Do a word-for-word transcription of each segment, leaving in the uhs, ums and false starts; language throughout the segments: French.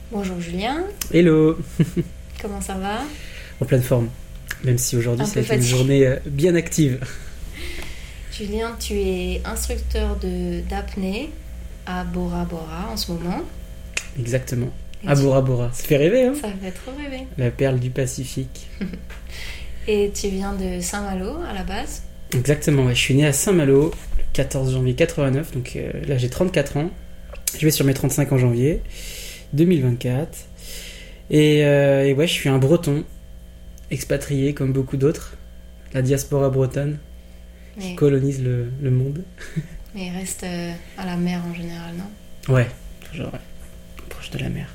Bonjour Julien. Hello. Comment ça va? En pleine forme, même si aujourd'hui Un ça peu a été une fatigué. journée bien active. Julien, tu es instructeur de d'apnée à Bora Bora en ce moment. Exactement. Et À tu- Bora Bora, ça fait rêver, hein? Ça me fait trop rêver. La perle du Pacifique. Et tu viens de Saint-Malo à la base. Exactement, ouais. Je suis né à Saint-Malo le quatorze janvier quatre-vingt-neuf, donc euh, là j'ai trente-quatre ans. Je vais sur mes trente-cinq en janvier deux mille vingt-quatre. Et, euh, et ouais, je suis un breton, expatrié comme beaucoup d'autres. La diaspora bretonne qui Mais, colonise le, le monde. mais il reste euh, à la mer en général, non? Ouais, toujours, ouais. Proche de la mer.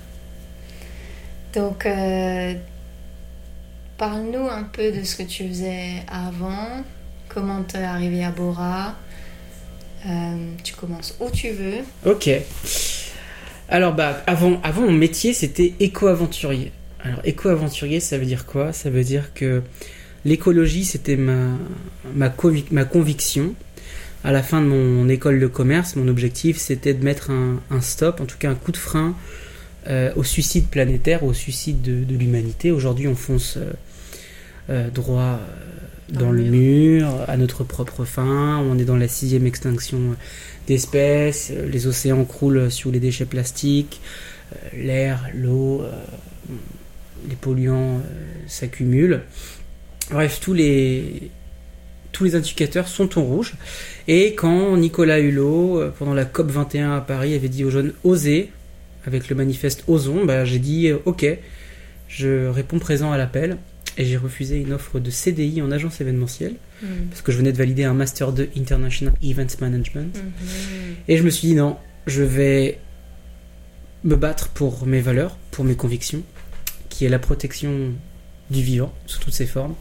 Donc, euh, parle-nous un peu de ce que tu faisais avant. Comment t'es arrivé à Bora. Euh, tu commences où tu veux. Ok. Alors, bah, avant, avant mon métier, c'était éco-aventurier. Alors, éco-aventurier, ça veut dire quoi? Ça veut dire que l'écologie, c'était ma, ma, convic- ma conviction. À la fin de mon école de commerce, mon objectif, c'était de mettre un, un stop, en tout cas un coup de frein, euh, au suicide planétaire, au suicide de, de l'humanité. Aujourd'hui, on fonce euh, euh, droit euh, dans, Dans le le mur, à notre propre fin. On est dans la sixième extinction d'espèces. Les océans croulent sous les déchets plastiques. Euh, l'air, l'eau, euh, les polluants euh, s'accumulent. Bref, tous les, tous les indicateurs sont en rouge. Et quand Nicolas Hulot, euh, pendant la COP vingt et un à Paris, avait dit aux jeunes « Osez », avec le manifeste « Osons », bah, j'ai dit euh, « Ok ». Je réponds présent à l'appel et j'ai refusé une offre de C D I en agence événementielle Mm. parce que je venais de valider un Master deux International Event Management. Mhm. Et je me suis dit non, je vais me battre pour mes valeurs, pour mes convictions, qui est la protection du vivant sous toutes ses formes.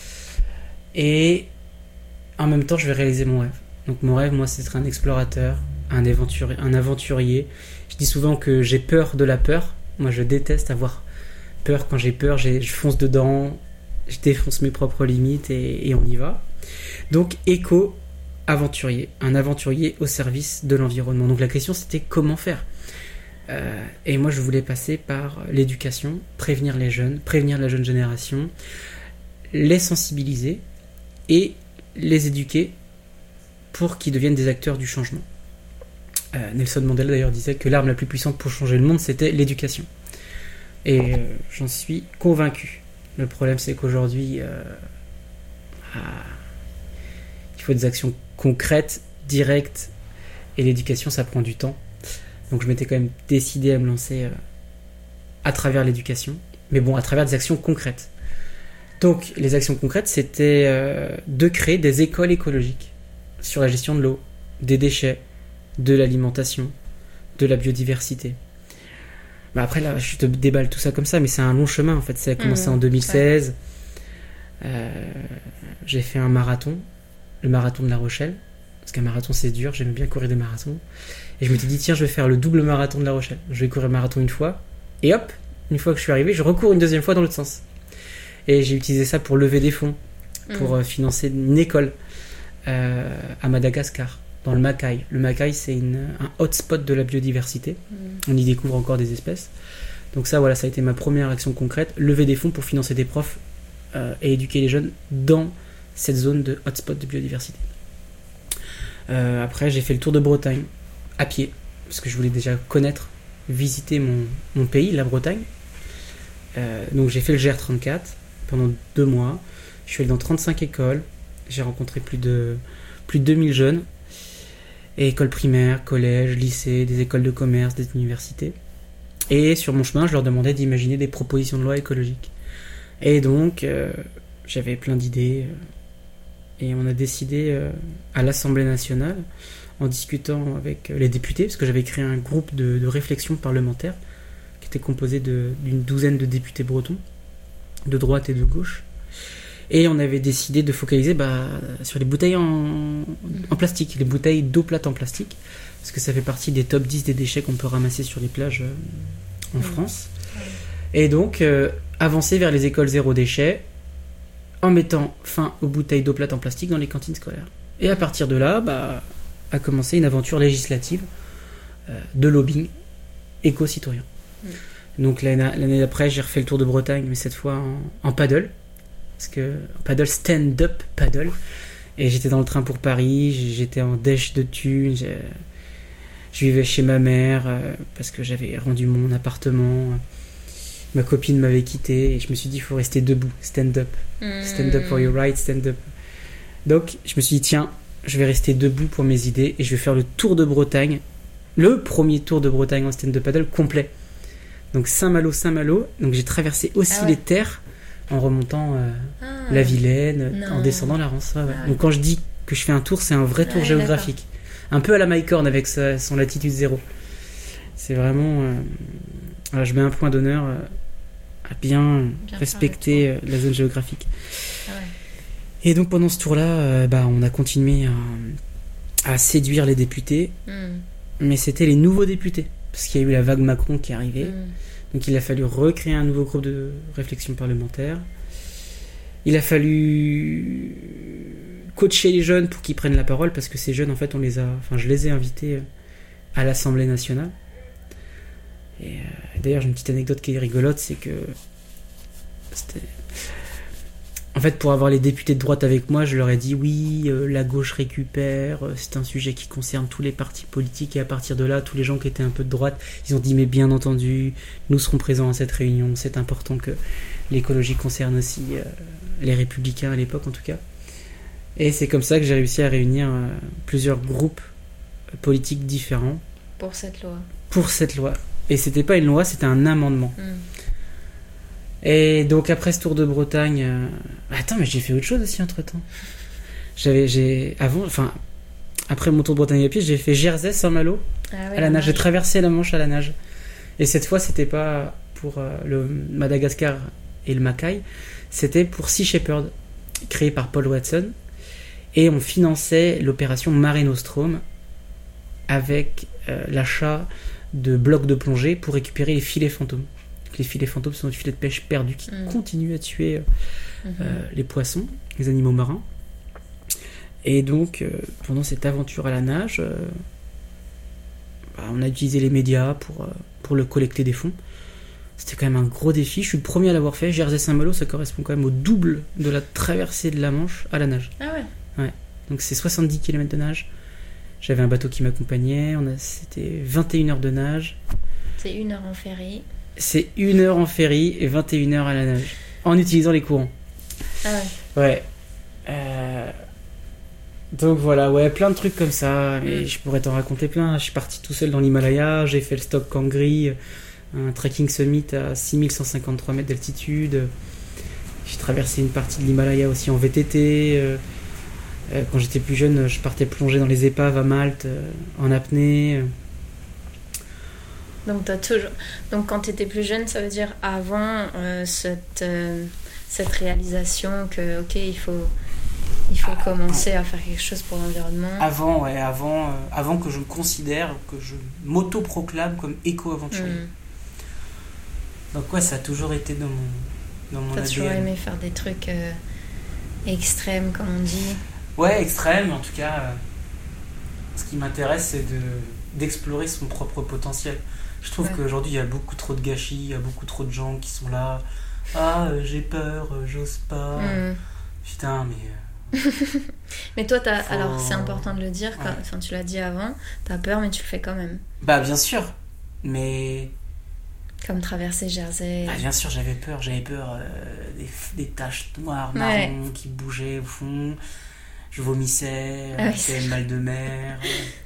Et en même temps, je vais réaliser mon rêve. Donc mon rêve, moi, c'est d'être un explorateur, un aventurier, un aventurier. Je dis souvent que j'ai peur de la peur. Moi, je déteste avoir peur. Quand j'ai peur, j'ai- je fonce dedans, je défonce mes propres limites et, et on y va. Donc, éco-aventurier, un aventurier au service de l'environnement. Donc la question, c'était comment faire. Euh, et moi, je voulais passer par l'éducation, prévenir les jeunes, prévenir la jeune génération, les sensibiliser et les éduquer pour qu'ils deviennent des acteurs du changement. Euh, Nelson Mandela d'ailleurs disait que l'arme la plus puissante pour changer le monde, c'était l'éducation. Et euh, j'en suis convaincu. Le problème, c'est qu'aujourd'hui, euh, ah, il faut des actions concrètes, directes, et l'éducation, ça prend du temps. Donc je m'étais quand même décidé à me lancer euh, à travers l'éducation, mais bon, à travers des actions concrètes. Donc les actions concrètes, c'était euh, de créer des écoles écologiques sur la gestion de l'eau, des déchets, de l'alimentation, de la biodiversité. Bah après là, je te déballe tout ça comme ça, mais c'est un long chemin en fait. Ça a commencé Mmh, en deux mille seize. Euh, j'ai fait un marathon, le marathon de La Rochelle, parce qu'un marathon c'est dur. J'aimais bien courir des marathons, et je m'étais dit tiens, je vais faire le double marathon de La Rochelle. Je vais courir le marathon une fois, et hop, une fois que je suis arrivé, je recours une deuxième fois dans l'autre sens. Et j'ai utilisé ça pour lever des fonds, pour Mm. euh, financer une école euh, à Madagascar, dans le Macaï. Le Macaï, c'est une, un hotspot de la biodiversité. Mm. On y découvre encore des espèces. Donc ça, voilà, ça a été ma première action concrète, lever des fonds pour financer des profs euh, et éduquer les jeunes dans cette zone de hotspot de biodiversité. Euh, après, j'ai fait le tour de Bretagne à pied, parce que je voulais déjà connaître, visiter mon, mon pays, la Bretagne. Euh, donc j'ai fait le G R trente-quatre pendant deux mois. Je suis allé dans trente-cinq écoles. J'ai rencontré plus de, plus de deux mille jeunes. Et écoles primaires, collèges, lycées, des écoles de commerce, des universités. Et sur mon chemin, je leur demandais d'imaginer des propositions de loi écologiques. Et donc, euh, j'avais plein d'idées. euh, Et on a décidé euh, à l'Assemblée nationale, en discutant avec les députés, parce que j'avais créé un groupe de, de réflexion parlementaire qui était composé de, d'une douzaine de députés bretons, de droite et de gauche. Et on avait décidé de focaliser bah, sur les bouteilles en, en plastique, les bouteilles d'eau plate en plastique, parce que ça fait partie des top dix des déchets qu'on peut ramasser sur les plages euh, en Mmh. France. Et donc, euh, avancer vers les écoles zéro déchet, en mettant fin aux bouteilles d'eau plate en plastique dans les cantines scolaires. Et à partir de là, bah, a commencé une aventure législative euh, de lobbying éco-citoyen. Mmh. Donc l'année, l'année d'après, j'ai refait le Tour de Bretagne, mais cette fois en, en paddle. Parce que en paddle, stand-up paddle. Et j'étais dans le train pour Paris, j'étais en dèche de thunes, je, je vivais chez ma mère euh, parce que j'avais rendu mon appartement. Ma copine m'avait quitté et je me suis dit, il faut rester debout, stand-up. Mmh. Stand up for your right, stand-up. Donc je me suis dit, tiens, je vais rester debout pour mes idées et je vais faire le Tour de Bretagne, le premier Tour de Bretagne en stand-up paddle complet. Donc Saint-Malo, Saint-Malo. Donc j'ai traversé aussi ah ouais. les terres en remontant euh, ah, la Vilaine, non. en descendant la Rance. Ouais, ouais. Ah, donc quand je dis que je fais un tour, c'est un vrai tour ouais, géographique. D'accord. Un peu à la Mike Horn avec sa, son latitude zéro. C'est vraiment... Euh, voilà, je mets un point d'honneur euh, à bien, bien respecter euh, la zone géographique. Ah ouais. Et donc pendant ce tour-là, euh, bah, on a continué à, à séduire les députés. Mm. Mais c'était les nouveaux députés. Parce qu'il y a eu la vague Macron qui est arrivée. Mm. Donc il a fallu recréer un nouveau groupe de réflexion parlementaire. Il a fallu coacher les jeunes pour qu'ils prennent la parole, parce que ces jeunes, en fait, on les a, enfin, je les ai invités à l'Assemblée nationale. Et euh, d'ailleurs, j'ai une petite anecdote qui est rigolote, c'est que c'était... En fait, pour avoir les députés de droite avec moi, je leur ai dit oui, euh, la gauche récupère, euh, c'est un sujet qui concerne tous les partis politiques, et à partir de là, tous les gens qui étaient un peu de droite, ils ont dit mais bien entendu, nous serons présents à cette réunion, c'est important que l'écologie concerne aussi euh, les républicains à l'époque en tout cas. Et c'est comme ça que j'ai réussi à réunir euh, plusieurs groupes politiques différents. Pour cette loi. Pour cette loi. Et c'était pas une loi, c'était un amendement. Mm. Et donc après ce Tour de Bretagne, euh... attends, mais j'ai fait autre chose aussi entre temps. J'avais, j'ai avant, enfin après mon Tour de Bretagne à pied, j'ai fait Jersey, Saint-Malo ah ouais, à la nage. J'ai traversé la Manche à la nage. Et cette fois, c'était pas pour euh, le Madagascar et le Macaï, c'était pour Sea Shepherd, créé par Paul Watson, et on finançait l'opération Mare Nostrum avec euh, l'achat de blocs de plongée pour récupérer les filets fantômes. Les filets fantômes sont des filets de pêche perdus qui mmh. continuent à tuer euh, mmh. euh, les poissons, les animaux marins. Et donc, euh, pendant cette aventure à la nage, euh, bah, on a utilisé les médias pour, euh, pour le collecter des fonds. C'était quand même un gros défi. Je suis le premier à l'avoir fait. Jersey-Saint-Malo, ça correspond quand même au double de la traversée de la Manche à la nage. Ah ouais. Ouais. Donc c'est soixante-dix kilomètres de nage. J'avais un bateau qui m'accompagnait. On a, c'était vingt et une heures de nage. C'est une heure en ferry. C'est une heure en ferry et vingt et une heures à la nage, en utilisant les courants. Ah ouais. Ouais. Euh... Donc voilà, ouais, plein de trucs comme ça. Et mmh. je pourrais t'en raconter plein. Je suis parti tout seul dans l'Himalaya, j'ai fait le Stock Kangri, un trekking summit à six mille cent cinquante-trois mètres d'altitude. J'ai traversé une partie de l'Himalaya aussi en V T T. Quand j'étais plus jeune, je partais plonger dans les épaves à Malte, en apnée. Donc, t'as toujours... Donc quand tu étais plus jeune, ça veut dire avant euh, cette, euh, cette réalisation que, ok, il faut, il faut ah, commencer ouais. à faire quelque chose pour l'environnement. Avant, ouais, avant, euh, avant que je me considère, que je m'auto-proclame comme éco-aventurier. Mm. Donc ouais, ça a toujours été dans mon, dans mon T'as A D N. toujours aimé faire des trucs euh, extrêmes, comme on dit. Ouais, extrêmes, en tout cas. Euh, ce qui m'intéresse, c'est de, d'explorer son propre potentiel. Je trouve ouais. qu'aujourd'hui, il y a beaucoup trop de gâchis, il y a beaucoup trop de gens qui sont là. Ah, euh, j'ai peur, euh, j'ose pas. Mm. Putain, mais... Euh, mais toi, t'as... Faut... alors c'est important de le dire, quand... ouais. enfin, tu l'as dit avant, t'as peur, mais tu le fais quand même. Bah, bien sûr, mais... Comme traverser Jersey. Bah, bien sûr, j'avais peur. J'avais peur euh, des, des taches noires, marron, ouais. qui bougeaient au fond. Je vomissais, ah, j'avais oui, mal de mer.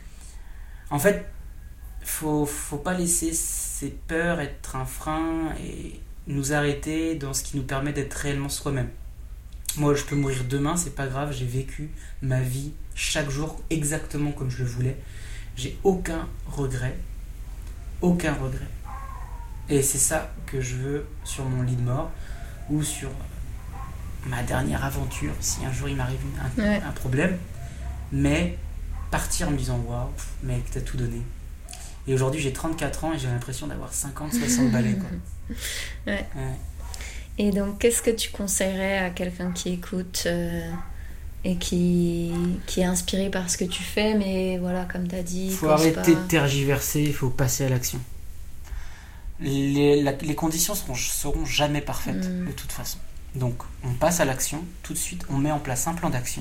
En fait... Faut, faut pas laisser ces peurs être un frein et nous arrêter dans ce qui nous permet d'être réellement soi-même. Moi, je peux mourir demain, c'est pas grave, j'ai vécu ma vie chaque jour exactement comme je le voulais. J'ai aucun regret, aucun regret. Et c'est ça que je veux sur mon lit de mort ou sur ma dernière aventure, si un jour il m'arrive un, ouais. un problème. Mais partir en me disant waouh, mec, t'as tout donné. Et aujourd'hui, j'ai trente-quatre ans et j'ai l'impression d'avoir cinquante, soixante balais, quoi. Ouais. Ouais. Et donc, qu'est-ce que tu conseillerais à quelqu'un qui écoute euh, et qui, qui est inspiré par ce que tu fais, mais voilà, comme tu as dit... Il faut arrêter pas... de tergiverser, il faut passer à l'action. les, la, les conditions seront, seront jamais parfaites Mm. de toute façon. Donc on passe à l'action tout de suite, on met en place un plan d'action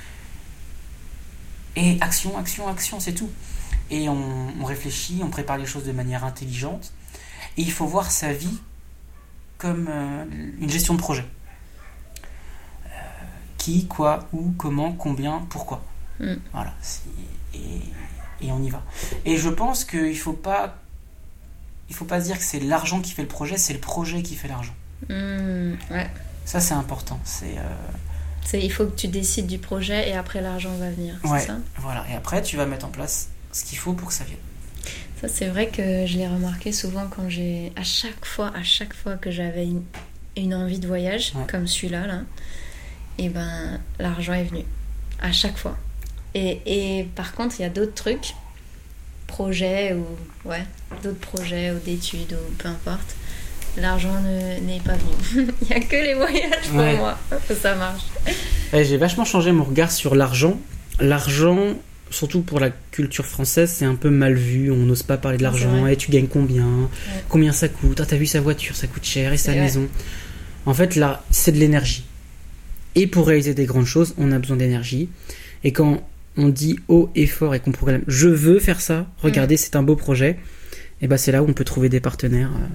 et action, action, action, c'est tout. Et on, on réfléchit, on prépare les choses de manière intelligente et il faut voir sa vie comme euh, une gestion de projet. Euh, qui, quoi, où, comment, combien, pourquoi. Mm. Voilà. C'est- Et, et on y va. Et je pense qu'il faut pas, il faut pas se dire que c'est l'argent qui fait le projet, c'est le projet qui fait l'argent. Mm, ouais. Ça, c'est important. C'est, euh, C'est, il faut que tu décides du projet et après l'argent va venir, c'est ouais, ça? voilà. Et après, tu vas mettre en place ce qu'il faut pour que ça vienne. Ça, c'est vrai que je l'ai remarqué souvent quand j'ai... À chaque fois, à chaque fois que j'avais une, une envie de voyage, Ouais. comme celui-là, là, et ben, l'argent est venu. À chaque fois. Et, et par contre, il y a d'autres trucs, projets ou... Ouais, d'autres projets ou d'études ou peu importe. L'argent ne- n'est pas venu. Il n'y a que les voyages pour Ouais. moi que ça marche. Eh, j'ai vachement changé mon regard sur l'argent. L'argent, surtout pour la culture française, c'est un peu mal vu. On n'ose pas parler de C'est l'argent. vrai. Et tu gagnes combien? Combien ça coûte? Ah, t'as vu sa voiture, ça coûte cher. Et sa C'est maison. En fait, là, c'est de l'énergie. Et pour réaliser des grandes choses, on a besoin d'énergie. Et quand on dit haut et fort et qu'on proclame « je veux faire ça, regardez, c'est un beau projet », et ben c'est là où on peut trouver des partenaires. euh.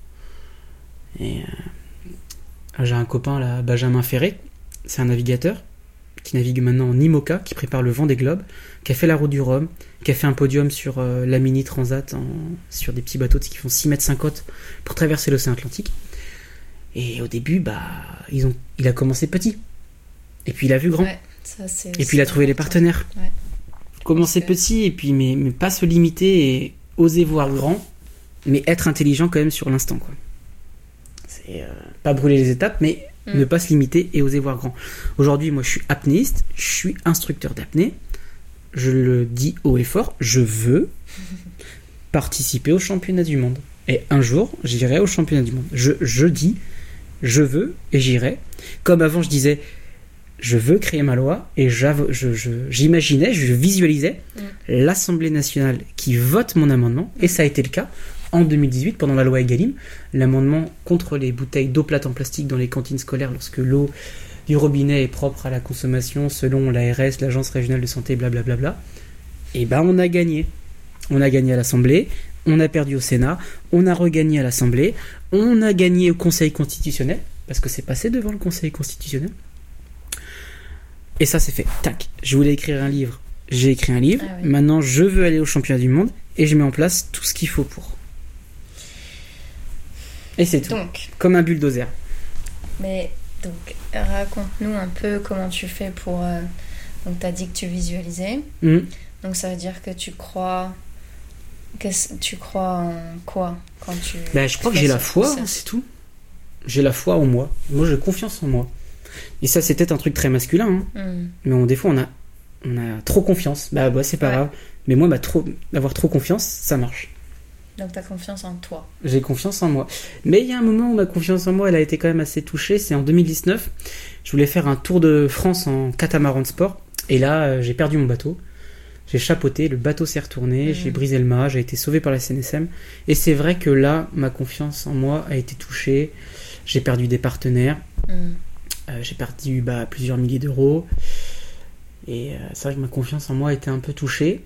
Et euh, j'ai un copain là, Benjamin Ferré, c'est un navigateur qui navigue maintenant en IMOCA, qui prépare le Vendée Globe, qui a fait la route du Rhum, qui a fait un podium sur euh, la Mini Transat en- sur des petits bateaux qui font six mètres cinquante pour traverser l'océan Atlantique. Et au début, bah, ils ont, il a commencé petit. Et puis il a vu grand. Ouais, ça, c'est Et puis aussi il a trouvé les important. partenaires. Ouais. Commencer Parce que- petit et puis mais, mais pas se limiter et oser voir grand, mais être intelligent quand même sur l'instant, quoi. C'est euh, pas brûler les étapes, mais Mm. ne pas se limiter et oser voir grand. Aujourd'hui, moi, je suis apnéiste, je suis instructeur d'apnée. Je le dis haut et fort, je veux participer au championnat du monde. Et un jour, j'irai au championnat du monde. Je, je dis, je veux et j'irai. Comme avant, je disais, je veux créer ma loi et j'avo- je- je- j'imaginais, je visualisais Mm. l'Assemblée nationale qui vote mon amendement. Et ça a été le cas en deux mille dix-huit, pendant la loi Egalim, l'amendement contre les bouteilles d'eau plate en plastique dans les cantines scolaires lorsque l'eau du robinet est propre à la consommation selon l'A R S, l'Agence régionale de santé, blablabla. Bla bla bla. Et ben on a gagné. On a gagné à l'Assemblée, on a perdu au Sénat, on a regagné à l'Assemblée, on a gagné au Conseil constitutionnel, parce que c'est passé devant le Conseil constitutionnel. Et ça c'est fait. Tac. Je voulais écrire un livre, j'ai écrit un livre. Ah oui. Maintenant je veux aller au championnat du monde et je mets en place tout ce qu'il faut pour. Et c'est tout. Donc, Comme un bulldozer. mais donc, raconte-nous un peu comment tu fais pour... euh, donc, tu as dit que tu visualisais. Mhm. Donc, ça veut dire que tu crois... Qu'est-ce- tu crois en quoi quand tu... Ben, je crois que fais j'ai ce la foi, process? hein, c'est tout. J'ai la foi en moi. Moi j'ai confiance en moi. Et ça c'est peut-être un truc très masculin, hein. Hmm. Mais on, des fois on a, on a trop confiance. Bah, bah c'est pas Ouais. grave. Mais moi bah, trop, avoir trop confiance, ça marche. Donc, tu as confiance en toi. J'ai confiance en moi. Mais il y a un moment où ma confiance en moi, elle a été quand même assez touchée. C'est en deux mille dix-neuf. Je voulais faire un tour de France en catamaran de sport. Et là, euh, j'ai perdu mon bateau. J'ai chapeauté, le bateau s'est retourné, Mhm. j'ai brisé le mât, j'ai été sauvé par la C N S M. Et c'est vrai que là, ma confiance en moi a été touchée. J'ai perdu des partenaires. Hmm. Euh, j'ai perdu bah, plusieurs milliers d'euros. Et euh, c'est vrai que ma confiance en moi a été un peu touchée.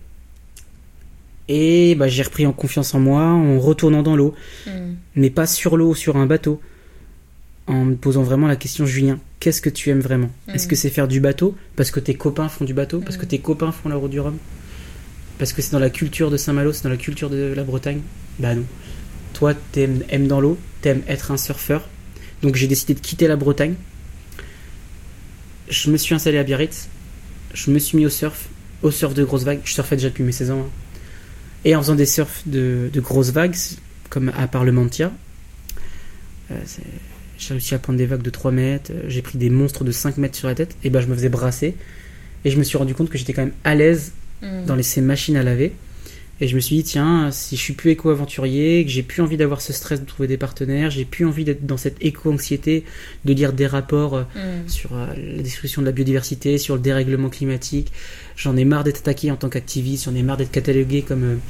Et bah, j'ai repris en confiance en moi en retournant dans l'eau. Hmm. Mais pas sur l'eau, sur un bateau. En me posant vraiment la question, Julien, qu'est-ce que tu aimes vraiment? Est-ce Mm. que c'est faire du bateau parce que tes copains font du bateau? Parce que Mm. tes copains font la route du Rhum? Parce que c'est dans la culture de Saint-Malo, c'est dans la culture de la Bretagne? Bah non. Toi, t'aimes aimes dans l'eau, t'aimes être un surfeur. Donc j'ai décidé de quitter la Bretagne. Je me suis installé à Biarritz. Je me suis mis au surf, au surf de grosses vagues. Je surfais déjà depuis mes seize ans. hein. Et en faisant des surfs de, de grosses vagues, comme à Parlementia, euh, c'est- j'ai réussi à prendre des vagues de trois mètres. euh, J'ai pris des monstres de cinq mètres sur la tête. Et ben je me faisais brasser. Et je me suis rendu compte que j'étais quand même à l'aise Hmm. dans les, ces machines à laver. Et je me suis dit, tiens, si je suis plus éco-aventurier, que j'ai plus envie d'avoir ce stress de trouver des partenaires, j'ai plus envie d'être dans cette éco-anxiété, de lire des rapports euh, Hmm. sur euh, la destruction de la biodiversité, sur le dérèglement climatique. J'en ai marre d'être attaqué en tant qu'activiste, j'en ai marre d'être catalogué comme euh,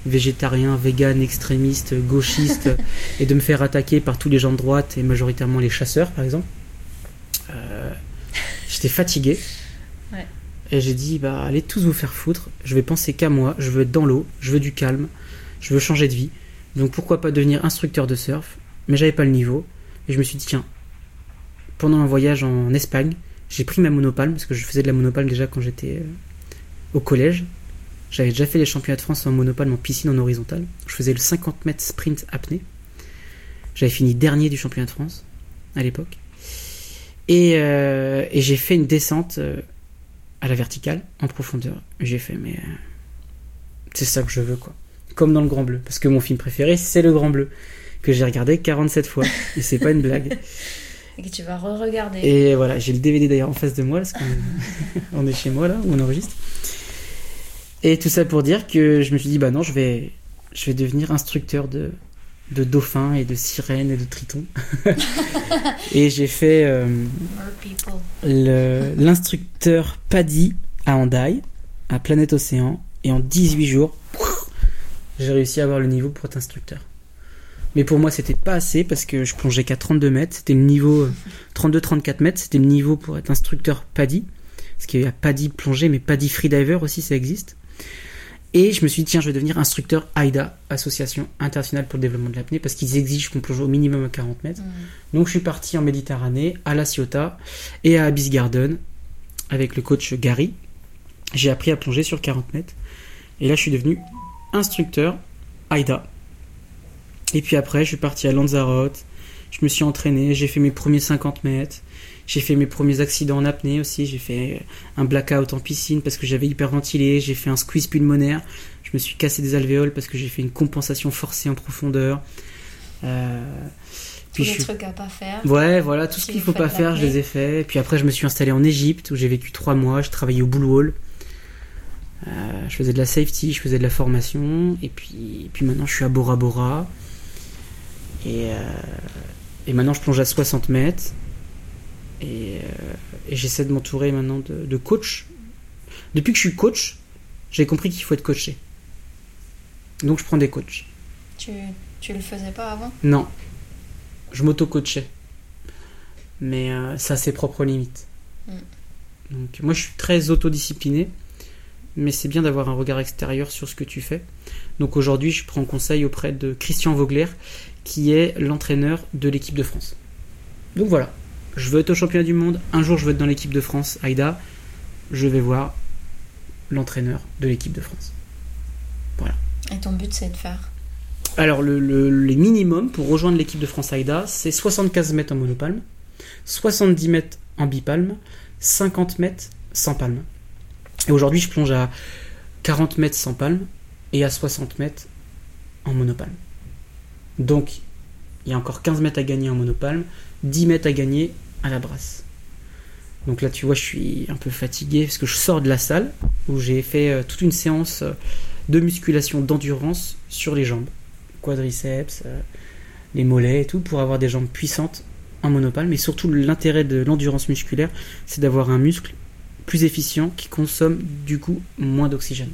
végétarien, vegan, extrémiste, gauchiste, et de me faire attaquer par tous les gens de droite et majoritairement les chasseurs, par exemple. Euh, j'étais fatigué. Ouais. Et j'ai dit, bah, allez tous vous faire foutre, je vais penser qu'à moi, je veux être dans l'eau, je veux du calme, je veux changer de vie. Donc pourquoi pas devenir instructeur de surf, mais j'avais pas le niveau. Et je me suis dit, tiens, pendant un voyage en Espagne, j'ai pris ma monopalme, parce que je faisais de la monopalme déjà quand j'étais euh, au collège. J'avais déjà fait les championnats de France en monopalme en piscine en horizontale. Je faisais le cinquante mètres sprint apnée. J'avais fini dernier du championnat de France à l'époque. Et, euh, et j'ai fait une descente euh, à la verticale, en profondeur. J'ai fait, mais euh, c'est ça que je veux, quoi. Comme dans Le Grand Bleu. Parce que mon film préféré, c'est Le Grand Bleu, que j'ai regardé quarante-sept fois. Et c'est pas une blague. Et que tu vas re-regarder. Et voilà, j'ai le D V D d'ailleurs en face de moi, parce qu'on on est chez moi, là, où on enregistre. Et tout ça pour dire que je me suis dit, bah non, je vais, je vais devenir instructeur de, de dauphins et de sirènes et de tritons. Et j'ai fait euh, le, l'instructeur PADI à Hendaye, à Planète Océan, et en dix-huit jours, j'ai réussi à avoir le niveau pour être instructeur. Mais pour moi, c'était pas assez parce que je plongeais qu'à trente-deux mètres. C'était le niveau trente-deux trente-quatre mètres. C'était le niveau pour être instructeur PADI. Parce qu'il y a PADI plongée, mais PADI freediver aussi, ça existe. Et je me suis dit, tiens, je vais devenir instructeur AIDA, Association Internationale pour le Développement de l'Apnée, parce qu'ils exigent qu'on plonge au minimum à quarante mètres. Mmh. Donc je suis parti en Méditerranée, à La Ciotat et à Abyss Garden, avec le coach Gary. J'ai appris à plonger sur quarante mètres. Et là, je suis devenu instructeur AIDA. Et puis après, je suis parti à Lanzarote, je me suis entraîné, j'ai fait mes premiers cinquante mètres, j'ai fait mes premiers accidents en apnée aussi, j'ai fait un blackout en piscine parce que j'avais hyperventilé, j'ai fait un squeeze pulmonaire, je me suis cassé des alvéoles parce que j'ai fait une compensation forcée en profondeur. Euh, puis Tous les suis... trucs à pas faire. Ouais, voilà, tout ce qu'il faut pas faire, je les ai fait. Et puis après, je me suis installé en Égypte où j'ai vécu trois mois, je travaillais au Bull Wall. Euh, je faisais de la safety, je faisais de la formation, et puis, et puis maintenant je suis à Bora Bora. Et, euh, et maintenant je plonge à soixante mètres et, euh, et j'essaie de m'entourer maintenant de, de coach. Depuis que je suis coach, j'ai compris qu'il faut être coaché. Donc je prends des coachs. Tu, tu le faisais pas avant ? Non, je m'auto-coachais. Mais euh, ça a ses propres limites. Mm. Donc moi je suis très autodiscipliné, mais c'est bien d'avoir un regard extérieur sur ce que tu fais. Donc aujourd'hui je prends conseil auprès de Christian Vogler, qui est l'entraîneur de l'équipe de France. Donc voilà, je veux être au championnat du monde, un jour je veux être dans l'équipe de France, AIDA, je vais voir l'entraîneur de l'équipe de France. Voilà. Et ton but c'est de faire ? Alors le, le, les minimums pour rejoindre l'équipe de France AIDA, c'est soixante-quinze mètres en monopalme, soixante-dix mètres en bipalme, cinquante mètres sans palme. Et aujourd'hui je plonge à quarante mètres sans palme et à soixante mètres en monopalme. Donc, il y a encore quinze mètres à gagner en monopalme, dix mètres à gagner à la brasse. Donc là, tu vois, je suis un peu fatigué parce que je sors de la salle où j'ai fait euh, toute une séance euh, de musculation d'endurance sur les jambes, quadriceps, euh, les mollets et tout, pour avoir des jambes puissantes en monopalme. Mais surtout, l'intérêt de l'endurance musculaire, c'est d'avoir un muscle plus efficient qui consomme du coup moins d'oxygène.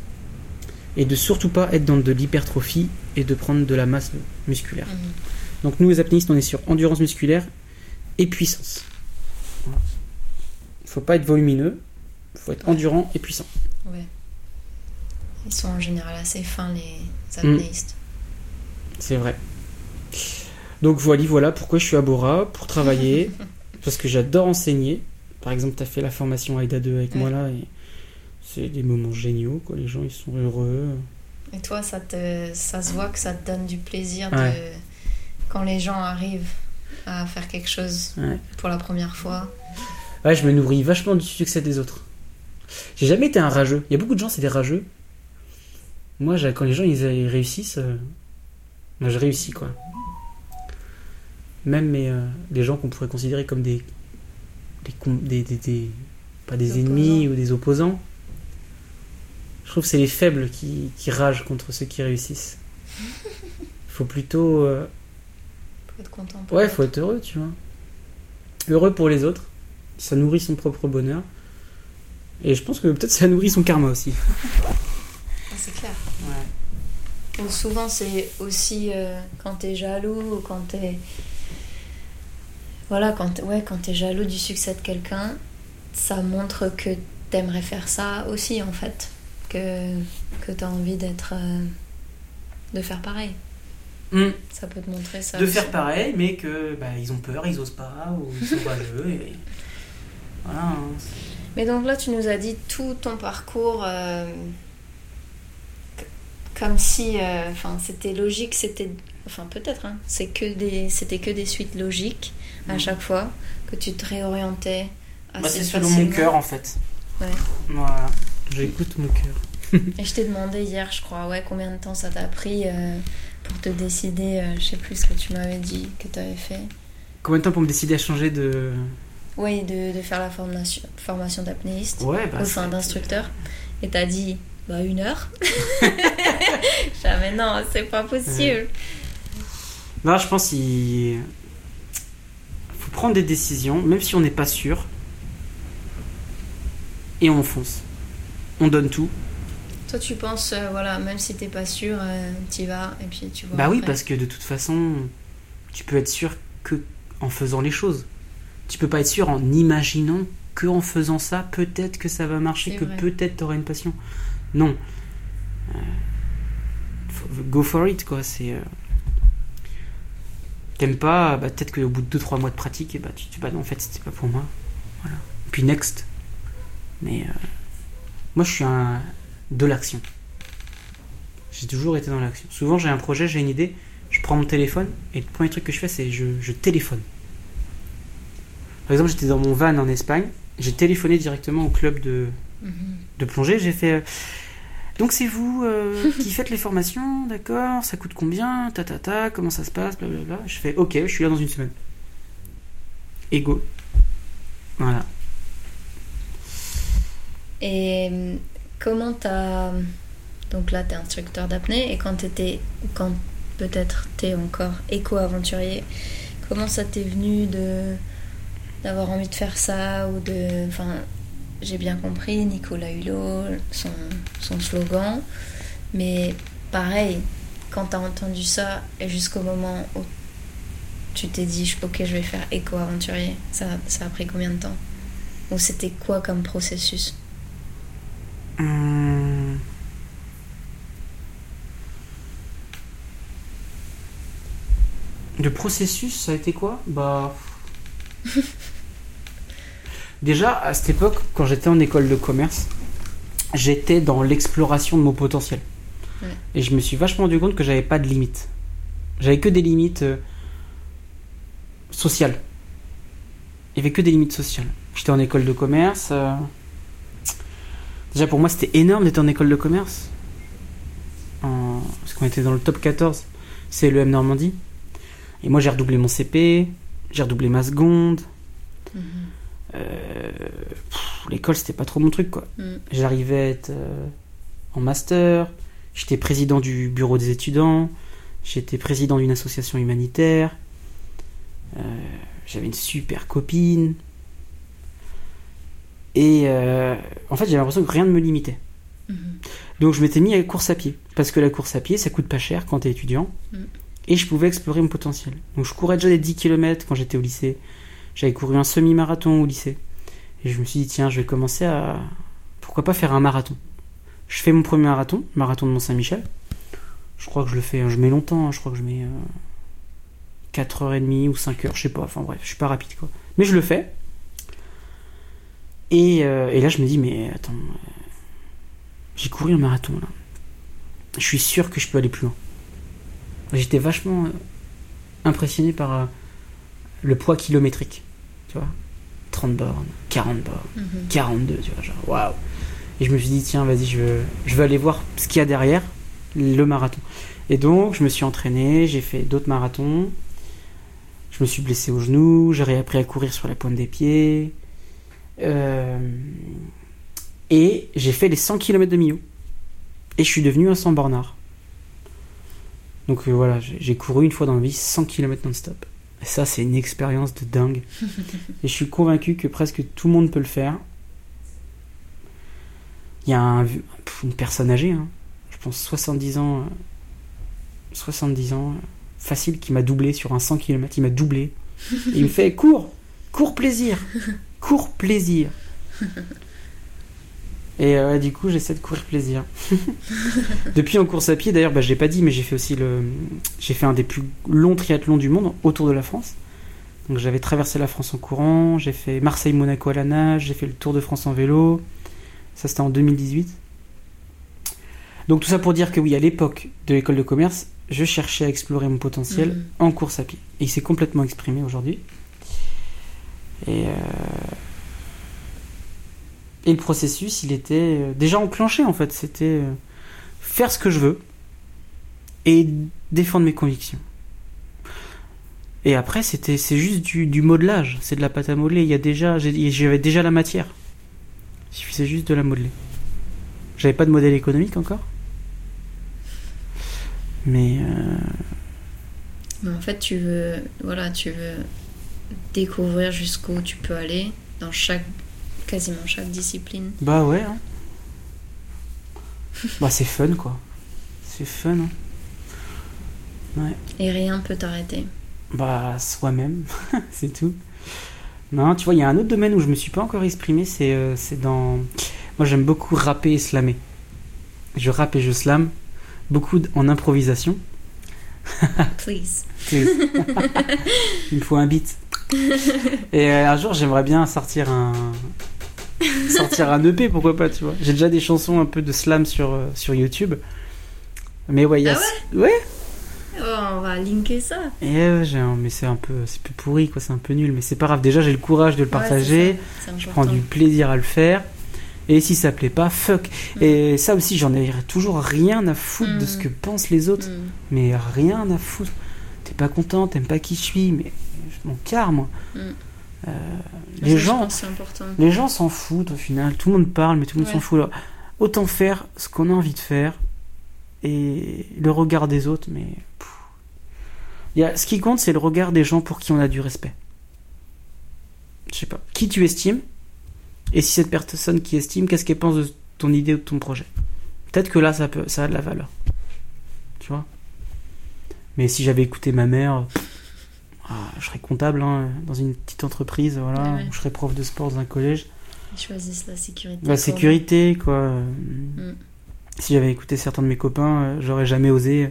Et de surtout pas être dans de l'hypertrophie et de prendre de la masse musculaire. Mmh. Donc nous les apnéistes, on est sur endurance musculaire et puissance. Voilà. Il faut pas être volumineux, il faut être endurant et puissant. Ouais. Ils sont en général assez fins les apnéistes. Mmh. C'est vrai. Donc voilà, voilà pourquoi je suis à Bora, pour travailler, parce que j'adore enseigner. Par exemple, tu as fait la formation AIDA deux avec ouais. moi là, et c'est des moments géniaux, quoi. Les gens ils sont heureux. Et toi, ça, te, ça se voit que ça te donne du plaisir ouais. de, quand les gens arrivent à faire quelque chose ouais. pour la première fois. Ouais, je me nourris vachement du succès des autres. J'ai jamais été un rageux. Il y a beaucoup de gens, c'est des rageux. Moi, quand les gens ils réussissent, euh, moi, je réussis, quoi. Même mais, euh, les gens qu'on pourrait considérer comme des, des, des, des, des pas des, des ennemis ou des opposants. Je trouve que c'est les faibles qui, qui ragent contre ceux qui réussissent. Il faut plutôt... Euh... faut être content. Ouais, il faut être heureux, tu vois. Heureux pour les autres. Ça nourrit son propre bonheur. Et je pense que peut-être ça nourrit son karma aussi. Ah, c'est clair. Ouais. Ou souvent, c'est aussi euh, quand t'es jaloux ou quand t'es. Voilà, quand, ouais, quand t'es jaloux du succès de quelqu'un, ça montre que t'aimerais faire ça aussi, en fait. Que, que t'as envie d'être. Euh, de faire pareil. Mm. Ça peut te montrer ça. De aussi. faire pareil, mais que bah, ils ont peur, ils osent pas, ou ils sont rageux. Et... Voilà. Hein. Mais donc là, tu nous as dit tout ton parcours. Euh, Comme si, enfin, euh, c'était logique, c'était, enfin peut-être, hein, c'est que des, c'était que des suites logiques à chaque fois que tu te réorientais. Assez bah, c'est facilement. selon mon cœur en fait. Ouais. Voilà, j'écoute mon cœur. Et je t'ai demandé hier, je crois, ouais, combien de temps ça t'a pris euh, pour te décider. Euh, je sais plus ce que tu m'avais dit que tu avais fait. Combien de temps pour me décider à changer de. Oui, de, de faire la formation, formation d'apnéiste, ouais, bah, enfin d'instructeur. Et t'as dit. Bah une heure. Jamais non, c'est pas possible. Ouais. Non, je pense qu'il faut prendre des décisions, même si on n'est pas sûr, et on fonce. On donne tout. Toi, tu penses, euh, voilà, même si t'es pas sûr, euh, t'y vas et puis tu vois. Bah après. oui, parce que de toute façon, tu peux être sûr que en faisant les choses. Tu peux pas être sûr en imaginant que en faisant ça, peut-être que ça va marcher, C'est que vrai. peut-être t'auras une passion. Non. Euh, go for it, quoi. C'est. Euh... T'aimes pas, bah, peut-être qu'au bout de deux trois mois de pratique, bah, tu te dis, bah non, en fait, c'était pas pour moi. Voilà. Puis next. Mais. Euh... Moi, je suis un. De l'action. J'ai toujours été dans l'action. Souvent, j'ai un projet, j'ai une idée, je prends mon téléphone, et le premier truc que je fais, c'est je, je téléphone. Par exemple, j'étais dans mon van en Espagne, j'ai téléphoné directement au club de, Mm-hmm. de plongée, j'ai fait. Euh, Donc c'est vous euh, qui faites les formations, d'accord, ça coûte combien, ta ta ta, comment ça se passe, blablabla. Je fais ok, je suis là dans une semaine. Et go. Voilà. Et comment t'as. Donc là, t'es instructeur d'apnée, et quand t'étais. Quand peut-être t'es encore éco-aventurier, comment ça t'est venu de. D'avoir envie de faire ça, ou de. Enfin. J'ai bien compris, Nicolas Hulot, son, son slogan. Mais pareil, quand t'as entendu ça, et jusqu'au moment où tu t'es dit, ok, je vais faire éco-aventurier, ça, ça a pris combien de temps? Ou c'était quoi comme processus? Hum... Le processus, ça a été quoi? Bah... Déjà, à cette époque, quand j'étais en école de commerce, j'étais dans l'exploration de mon potentiel. Ouais. Et je me suis vachement rendu compte que j'avais pas de limites. J'avais que des limites euh, sociales. Il y avait que des limites sociales. J'étais en école de commerce. Euh... Déjà, pour moi, c'était énorme d'être en école de commerce. En... Parce qu'on était dans le top quatorze. C'est l'E M Normandie. Et moi, j'ai redoublé mon C P. J'ai redoublé ma seconde. Mm-hmm. Euh, pff, l'école c'était pas trop mon truc quoi. Mm. J'arrivais à être euh, en master, j'étais président du bureau des étudiants, j'étais président d'une association humanitaire, euh, j'avais une super copine et euh, en fait j'avais l'impression que rien ne me limitait. Mm-hmm. Donc je m'étais mis à la course à pied parce que la course à pied ça coûte pas cher quand t'es étudiant. Mm. Et je pouvais explorer mon potentiel. Donc je courais déjà des dix kilomètres quand j'étais au lycée. J'avais couru un semi-marathon au lycée. Et je me suis dit, tiens, je vais commencer à... Pourquoi pas faire un marathon? Je fais mon premier marathon, le marathon de Mont-Saint-Michel. Je crois que je le fais, je mets longtemps, hein, je crois que je mets euh, quatre heures trente ou cinq heures, je sais pas, enfin bref, je suis pas rapide quoi. Mais je le fais. Et, euh, et là je me dis, mais attends, euh, j'ai couru un marathon là. Je suis sûr que je peux aller plus loin. J'étais vachement euh, impressionné par... Euh, le poids kilométrique, tu vois, trente bornes, quarante bornes, Mm-hmm. quarante-deux, tu vois, genre waouh. Et je me suis dit tiens, vas-y, je veux, je veux aller voir ce qu'il y a derrière le marathon. Et donc je me suis entraîné, j'ai fait d'autres marathons, je me suis blessé au genou, j'ai réappris à courir sur la pointe des pieds, euh, et j'ai fait les cent kilomètres de Millau. Et je suis devenu un cent bornard. Donc euh, voilà, j'ai, j'ai couru une fois dans ma vie cent kilomètres non-stop. Et ça, c'est une expérience de dingue. Et je suis convaincu que presque tout le monde peut le faire. Il y a un, une personne âgée, hein, je pense soixante-dix ans, soixante-dix ans, facile, qui m'a doublé sur un cent kilomètres. Il m'a doublé. Et il me fait cours, cours plaisir, cours plaisir. Et euh, du coup, j'essaie de courir plaisir. Depuis en course à pied, d'ailleurs, bah, je l'ai pas dit, mais j'ai fait aussi le, j'ai fait un des plus longs triathlons du monde autour de la France. Donc j'avais traversé la France en courant, j'ai fait Marseille-Monaco à la nage, j'ai fait le Tour de France en vélo. Ça, c'était en deux mille dix-huit. Donc tout ça pour dire que oui, à l'époque de l'école de commerce, je cherchais à explorer mon potentiel mmh. en course à pied. Et il s'est complètement exprimé aujourd'hui. Et, euh... Et le processus, il était déjà enclenché en fait. C'était faire ce que je veux et défendre mes convictions. Et après, c'était, c'est juste du, du modelage. C'est de la pâte à modeler. Il y a déjà, j'avais déjà la matière. Il suffisait juste de la modeler. J'avais pas de modèle économique encore. Mais, euh... Mais en fait, tu veux, voilà, tu veux découvrir jusqu'où tu peux aller dans chaque, quasiment chaque discipline. Bah ouais. Hein. Bah c'est fun quoi. C'est fun. Hein. Ouais. Et rien peut t'arrêter. Bah soi-même, c'est tout. Non, tu vois, il y a un autre domaine où je me suis pas encore exprimé, c'est, euh, c'est dans... Moi j'aime beaucoup rapper et slammer. Je rappe et je slam, beaucoup en improvisation. Please. Please. Il me faut un beat. Et euh, un jour j'aimerais bien sortir un... sortir un E P, pourquoi pas, tu vois. J'ai déjà des chansons un peu de slam sur, euh, sur YouTube. Mais ouais, il y a... Ah ouais, ouais. Oh, on va linker ça. Et euh, j'ai un... mais c'est un peu, c'est plus pourri quoi, c'est un peu nul, mais c'est pas grave. Déjà j'ai le courage de le partager, ouais, c'est ça, c'est je prends du plaisir à le faire. Et si ça plaît pas, fuck. Mm. Et ça aussi, j'en ai toujours rien à foutre mm. de ce que pensent les autres, mm. mais rien à foutre. T'es pas content, t'aimes pas qui je suis, mais je m'en carre moi. Mm. Euh, les ça, gens, c'est important. Les gens s'en foutent au final. Tout le monde parle, mais tout le monde ouais. s'en fout. Alors, autant faire ce qu'on a envie de faire et le regard des autres, mais. Il y a, ce qui compte, c'est le regard des gens pour qui on a du respect. Je sais pas. Qui tu estimes, et si cette personne qui estime, qu'est-ce qu'elle pense de ton idée ou de ton projet. Peut-être que là, ça, peut, ça a de la valeur. Tu vois. Mais si j'avais écouté ma mère, ah, je serais comptable hein, dans une petite entreprise, voilà, ouais, ouais. Ou je serais prof de sport dans un collège. Ils choisissent la sécurité. La sécurité, quoi. Mm. Si j'avais écouté certains de mes copains, j'aurais jamais osé...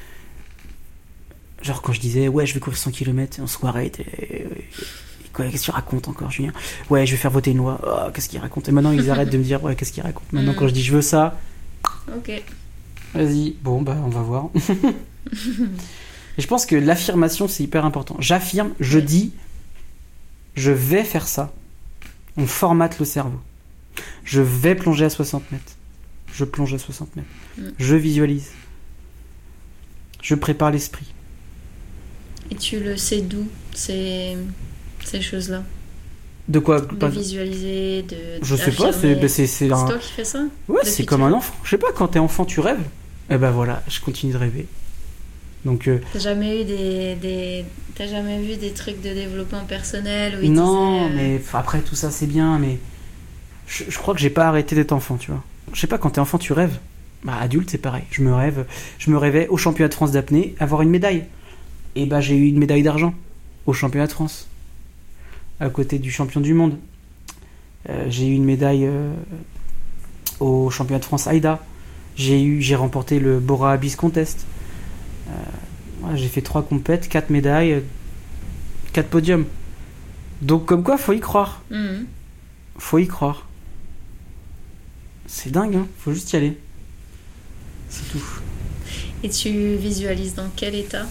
Genre quand je disais ouais je vais courir cent kilomètres en soirée, et, quoi, qu'est-ce que tu racontes encore Julien? Ouais je vais faire voter une loi. Oh, qu'est-ce qu'il raconte? Et maintenant ils arrêtent de me dire ouais qu'est-ce qu'il raconte. Maintenant mm. quand je dis je veux ça, ok, vas-y, bon bah on va voir. Et je pense que l'affirmation c'est hyper important. J'affirme, je oui. dis je vais faire ça. On formate le cerveau. Je vais plonger à soixante mètres. Je plonge à soixante mètres. Mm. Je visualise. Je prépare l'esprit. Et tu le sais d'où, ces, ces choses-là? De quoi? De pas... visualiser, de... Je sais pas, c'est... Bah c'est, c'est, c'est un... toi qui fais ça? Ouais, c'est comme un enfant. Je sais pas, quand t'es enfant, tu rêves. Et ben voilà, je continue de rêver. Donc... Euh... T'as jamais eu des, des... T'as jamais vu des trucs de développement personnel où ils non, disaient, euh... mais après, tout ça, c'est bien, mais... Je, je crois que j'ai pas arrêté d'être enfant, tu vois. Je sais pas, quand t'es enfant, tu rêves. Bah, adulte, c'est pareil. Je me rêve... Je me rêvais au championnat de France d'apnée, avoir une médaille. Et bah j'ai eu une médaille d'argent au championnat de France, à côté du champion du monde. Euh, j'ai eu une médaille euh, au championnat de France Aïda. J'ai eu, j'ai remporté le Bora Abyss Contest. Euh, ouais, j'ai fait trois compètes, quatre médailles, quatre podiums. Donc comme quoi, faut y croire. Mmh. Faut y croire. C'est dingue, hein. Faut juste y aller. C'est tout. Et tu visualises dans quel état?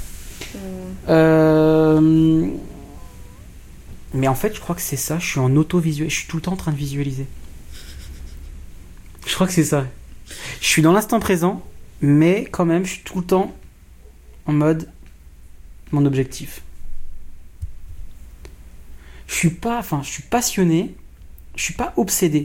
Euh... Mais en fait, je crois que c'est ça. Je suis en auto-visuel. Je suis tout le temps en train de visualiser. Je crois que c'est ça. Je suis dans l'instant présent, mais quand même, je suis tout le temps en mode mon objectif. Je suis pas, enfin, je suis passionné. Je suis pas obsédé,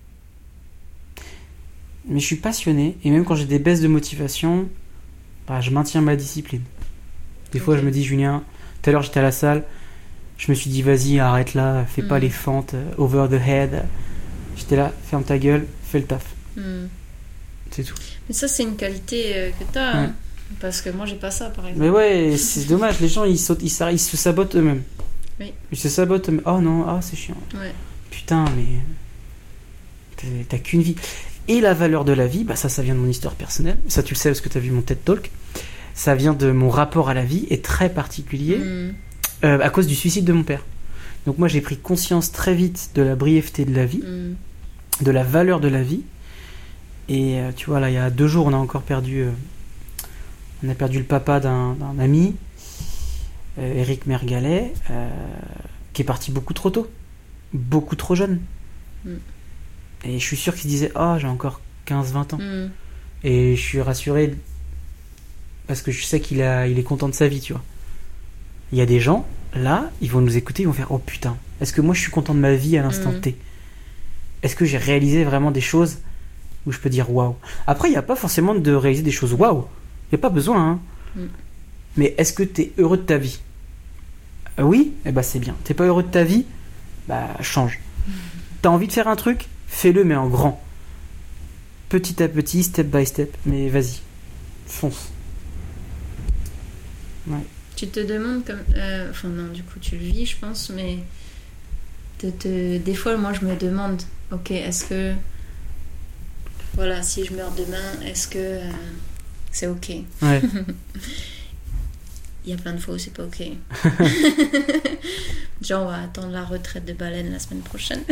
mais je suis passionné. Et même quand j'ai des baisses de motivation, bah, je maintiens ma discipline. Des okay. fois, je me dis, Julien, tout à l'heure, j'étais à la salle, je me suis dit, vas-y, arrête là, fais mm. pas les fentes, uh, over the head. J'étais là, ferme ta gueule, fais le taf. Mm. C'est tout. Mais ça, c'est une qualité euh, que t'as. Ouais. Hein. Parce que moi, j'ai pas ça, par exemple. Mais ouais, c'est dommage, les gens ils, sautent, ils, s'arrêtent- ils se sabotent eux-mêmes. Oui. Ils se sabotent eux-mêmes. Oh non, ah c'est chiant. Ouais. Putain, mais. T'as, t'as qu'une vie. Et la valeur de la vie, bah ça, ça vient de mon histoire personnelle. Ça, tu le sais parce que t'as vu mon TED Talk. Ça vient de mon rapport à la vie, et très particulier, Mm. euh, à cause du suicide de mon père. Donc moi, j'ai pris conscience très vite de la brièveté de la vie, Mm. de la valeur de la vie. Et euh, tu vois, là, il y a deux jours, on a encore perdu... euh, on a perdu le papa d'un, d'un ami, euh, Éric Mergalet, euh, qui est parti beaucoup trop tôt. Beaucoup trop jeune. Mm. Et je suis sûr qu'il se disait « Oh, j'ai encore quinze vingt ans. Mm. » Et je suis rassuré parce que je sais qu'il a, il est content de sa vie, tu vois. Il y a des gens, là, ils vont nous écouter, ils vont faire « Oh putain, est-ce que moi je suis content de ma vie à l'instant Mm. T ? Est-ce que j'ai réalisé vraiment des choses où je peux dire waouh ?» Après, il n'y a pas forcément de réaliser des choses waouh. Il n'y a pas besoin, hein. Mm. Mais est-ce que tu es heureux de ta vie ? Euh, Oui ? Eh ben c'est bien. T'es pas heureux de ta vie ? Bah change. T'as envie de faire un truc ? Fais-le, mais en grand. Petit à petit, step by step. Mais vas-y, fonce. Ouais. Tu te demandes comme... euh, Enfin non, du coup, tu le vis, je pense, mais... De te... Des fois, moi, je me demande, ok, est-ce que... Voilà, si je meurs demain, est-ce que... euh, C'est ok. Ouais. Il y a plein de fois où c'est pas ok. Genre, on va attendre la retraite de baleine la semaine prochaine.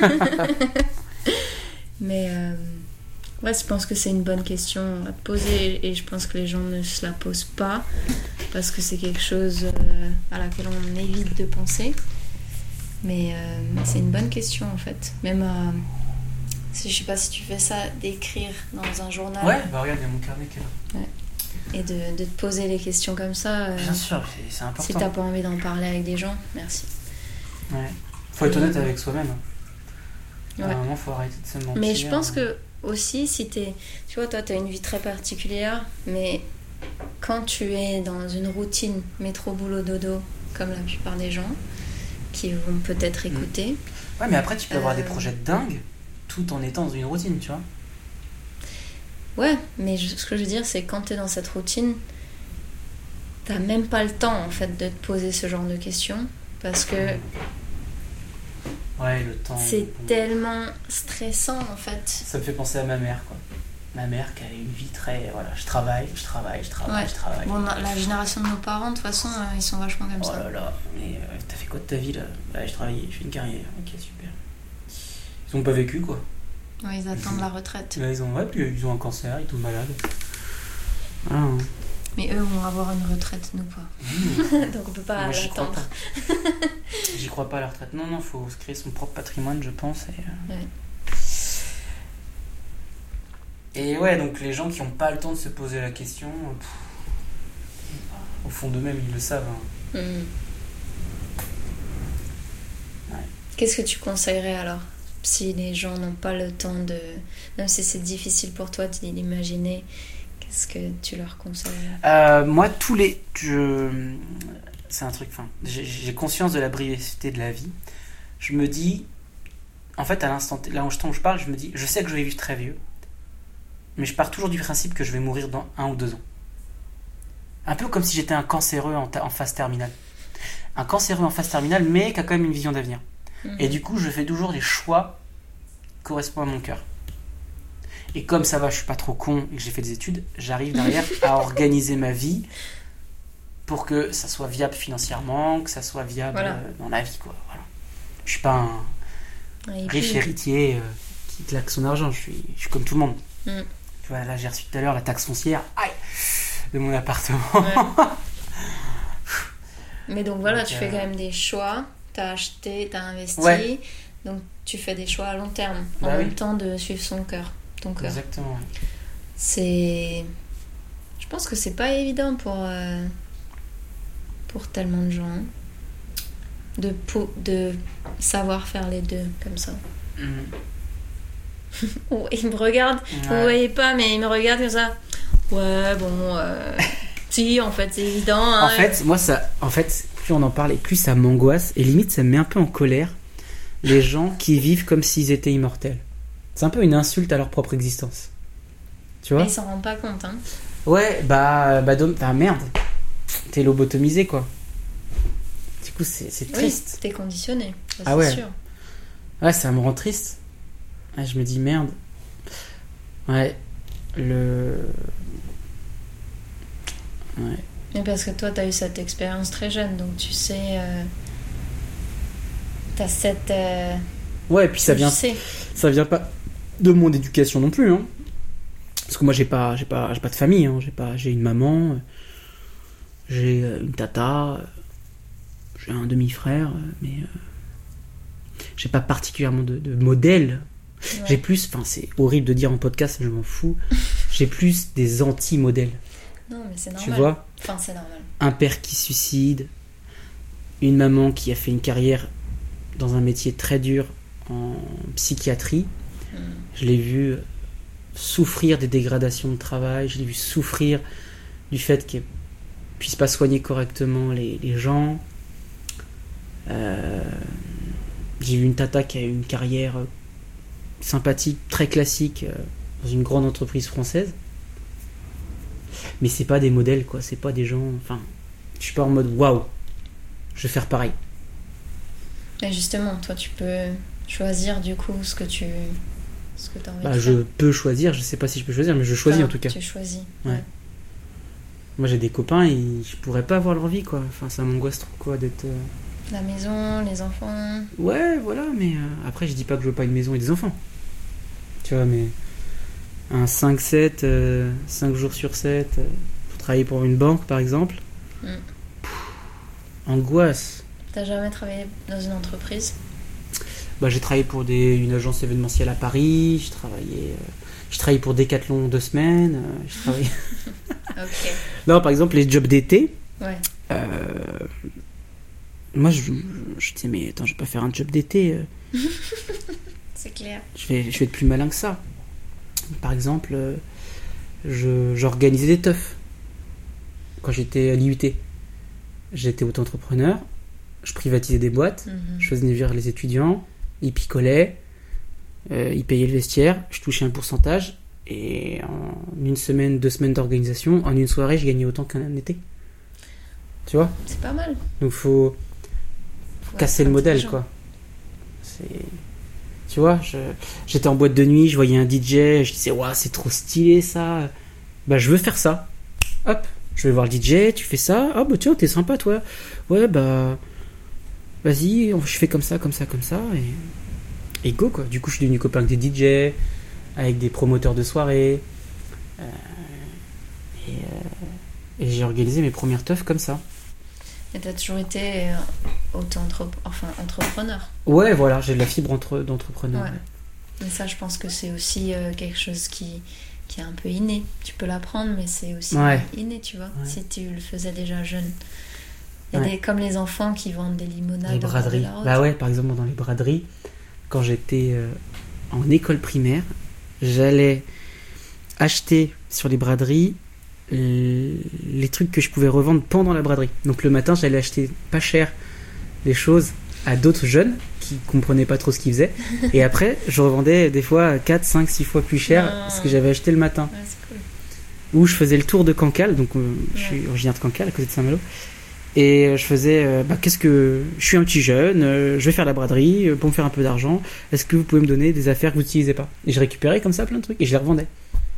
Mais euh, ouais, je pense que c'est une bonne question à te poser et je pense que les gens ne se la posent pas parce que c'est quelque chose euh, à laquelle on évite de penser. Mais, euh, mais c'est une bonne question en fait. Même à, si, je sais pas si tu fais ça, d'écrire dans un journal. Ouais, bah regarde, il y a mon carnet qui est là. Ouais. Et de, de te poser les questions comme ça. euh, Bien sûr, c'est, c'est important. Si t'as pas envie d'en parler avec des gens, merci. Ouais. Faut être honnête avec soi-même. Ouais. À un moment, faut arrêter de se mentir. Mais je pense que aussi, si t'es... Tu vois, toi, t'as une vie très particulière, mais quand tu es dans une routine métro, boulot, dodo, comme la plupart des gens, qui vont peut-être écouter... Ouais, mais après, tu peux avoir euh, des projets de dingue, tout en étant dans une routine, tu vois. Ouais, mais je- ce que je veux dire, c'est quand t'es dans cette routine, t'as même pas le temps, en fait, de te poser ce genre de questions, parce que Ouais, le temps. c'est bon. tellement stressant, en fait. Ça me fait penser à ma mère, quoi. Ma mère qui a une vie très... Voilà, je travaille, je travaille, je travaille, Ouais. je travaille. Bon, la génération de nos parents, de toute façon, euh, ils sont vachement comme Oh ça. là là, mais euh, t'as fait quoi de ta vie, là ? Bah, je travaillais, je fais une carrière. Ok, super. Ils ont pas vécu, quoi. Ouais, ils attendent la retraite. Là, ils ont, ouais, puis ils ont un cancer, ils tombent malades. Voilà. hein. Mais eux vont avoir une retraite, nous pas. Donc on peut pas Moi, j'y crois l'attendre. pas. J'y crois pas à la retraite. Non, non, faut se créer son propre patrimoine, je pense. Et, euh, Ouais. et ouais, donc les gens qui ont pas le temps de se poser la question, pff, au fond d'eux-mêmes, ils le savent. hein. Hmm. Ouais. Qu'est-ce que tu conseillerais alors si les gens n'ont pas le temps de... Même si c'est difficile pour toi de l'imaginer, qu'est-ce que tu leur conseillerais ? Euh, moi, tous les... Je... C'est un truc... Enfin, j'ai, j'ai conscience de la brièveté de la vie. Je me dis... En fait, à l'instant... Là où je parle, je me dis... Je sais que je vais vivre très vieux. Mais je pars toujours du principe que je vais mourir dans un ou deux ans. Un peu comme si j'étais un cancéreux en, ta- en phase terminale. Un cancéreux en phase terminale, mais qui a quand même une vision d'avenir. Mhm. Et du coup, je fais toujours des choix qui correspondent à mon cœur. Et comme ça va, je suis pas trop con et que j'ai fait des études, j'arrive derrière à organiser ma vie pour que ça soit viable financièrement, que ça soit viable Voilà. euh, dans la vie, quoi. Voilà. Je suis pas un Ouais, et riche puis- héritier euh, qui claque son argent. Je suis, je suis comme tout le monde. Mm. Tu vois, là, j'ai reçu tout à l'heure la taxe foncière, aïe, de mon appartement. Ouais. Mais donc voilà, Donc, tu euh, fais quand même des choix. T'as acheté, t'as investi. Ouais. Donc tu fais des choix à long terme. En Bah même oui. temps de suivre son cœur. Ton cœur. Exactement. C'est... Je pense que c'est pas évident pour, euh, pour tellement de gens. De, po- de savoir faire les deux comme ça. Mhm. Oh, il me regarde, vous Ouais. voyez pas, mais il me regarde comme ça. Ouais, bon, euh... si, en fait, c'est évident. Hein. En fait, moi, ça, en fait, plus on en parle et plus ça m'angoisse et limite ça me met un peu en colère les gens qui vivent comme s'ils étaient immortels. C'est un peu une insulte à leur propre existence. Tu vois ? Mais ils s'en rendent pas compte. Hein. Ouais, bah, bah, dom- bah merde. T'es lobotomisé, quoi. Du coup, c'est, c'est triste. Oui, t'es conditionné, ça, Ah c'est ouais. sûr. Ouais, ça me rend triste. Ouais, je me dis merde. Ouais, le... Ouais. Mais parce que toi, t'as eu cette expérience très jeune, donc tu sais... Euh... T'as cette... Euh... Ouais, et puis ça tu vient, sais. ça vient pas de mon éducation non plus, hein. Parce que moi, j'ai pas, j'ai pas, j'ai pas de famille, hein. J'ai pas, j'ai une maman, euh, j'ai euh, une tata, euh, j'ai un demi-frère, euh, mais euh, j'ai pas particulièrement de, de modèle. Ouais. J'ai plus, enfin, c'est horrible de dire en podcast, je m'en fous. J'ai plus des anti-modèles. Non, mais c'est normal. Tu vois, Enfin, c'est normal. un père qui se suicide, une maman qui a fait une carrière dans un métier très dur en psychiatrie. Mm. Je l'ai vu souffrir des dégradations de travail, je l'ai vu souffrir du fait qu'elle puisse pas soigner correctement les, les gens. Euh, j'ai vu une tata qui a eu une carrière sympathique, très classique, euh, dans une grande entreprise française. Mais c'est pas des modèles, quoi. C'est pas des gens. Enfin, je suis pas en mode waouh, je vais faire pareil. Et justement, toi, tu peux choisir du coup ce que tu ce que t'as envie Bah, de je faire. peux choisir, je sais pas si je peux choisir, mais je choisis Enfin, en tout cas. Tu choisis. Ouais. Moi j'ai des copains, et je pourrais pas avoir leur vie, quoi. Enfin, ça m'angoisse trop, quoi, d'être. euh, La maison, les enfants. Ouais, voilà, mais euh, après je dis pas que je veux pas une maison et des enfants. Tu vois, mais un cinq sept, euh, cinq jours sur sept, euh, pour travailler pour une banque par exemple. Mm. Pff, angoisse. T'as jamais travaillé dans une entreprise? Bah, j'ai travaillé pour des, une agence événementielle à Paris, j'ai travaillé, euh, j'ai travaillé pour Decathlon deux semaines, euh, j'ai travaillé... Ok. Non, par exemple, les jobs d'été, Ouais. euh, moi je, je disais, mais attends, je vais pas faire un job d'été, euh, C'est clair. je, vais, je vais être plus malin que ça. Par exemple, euh, je, j'organisais des teufs quand j'étais à l'I U T. J'étais auto-entrepreneur, je privatisais des boîtes, Mhm. je faisais venir les étudiants, ils picolaient, euh, ils payaient le vestiaire, je touchais un pourcentage, et en une semaine, deux semaines d'organisation, en une soirée, je gagnais autant qu'un été. Tu vois? C'est pas mal. Donc faut Faut casser être le modèle, intelligent. quoi. C'est... Tu vois, je... j'étais en boîte de nuit, je voyais un D J, je disais, waouh, c'est trop stylé ça. Bah, je veux faire ça. Hop, je vais voir le D J, tu fais ça. Ah, bah tiens, t'es sympa, toi. Ouais, bah. Vas-y, on- je fais comme ça, comme ça, comme ça. Et, et go, quoi. Du coup, je suis devenu copain avec des D J, avec des promoteurs de soirées. Euh, Et, euh, et j'ai organisé mes premières teufs comme ça. Et t'as toujours été euh, auto-entrep- enfin, entrepreneur. Ouais, voilà, j'ai de la fibre entre... d'entrepreneur. Ouais. Ouais. Mais ça, je pense que c'est aussi euh, quelque chose qui, qui est un peu inné. Tu peux l'apprendre, mais c'est aussi Ouais. inné, tu vois, Ouais. si tu le faisais déjà jeune. Il y a Ouais. des, comme les enfants qui vendent des limonades. Les au bord de braderies. la route. Bah ouais, par exemple, dans les braderies, quand j'étais euh, en école primaire, j'allais acheter sur les braderies euh, les trucs que je pouvais revendre pendant la braderie. Donc le matin, j'allais acheter pas cher des choses à d'autres jeunes qui comprenaient pas trop ce qu'ils faisaient. Et après, je revendais des fois quatre, cinq, six fois plus cher Non. ce que j'avais acheté le matin. Ouais, c'est cool. Où je faisais le tour de Cancale, donc euh, je suis Ouais. originaire de Cancale, à côté de Saint-Malo. Et euh, je faisais, euh, bah, qu'est-ce que. Je suis un petit jeune, euh, je vais faire la braderie euh, pour me faire un peu d'argent. Est-ce que vous pouvez me donner des affaires que vous n'utilisez pas? Et je récupérais comme ça plein de trucs et je les revendais.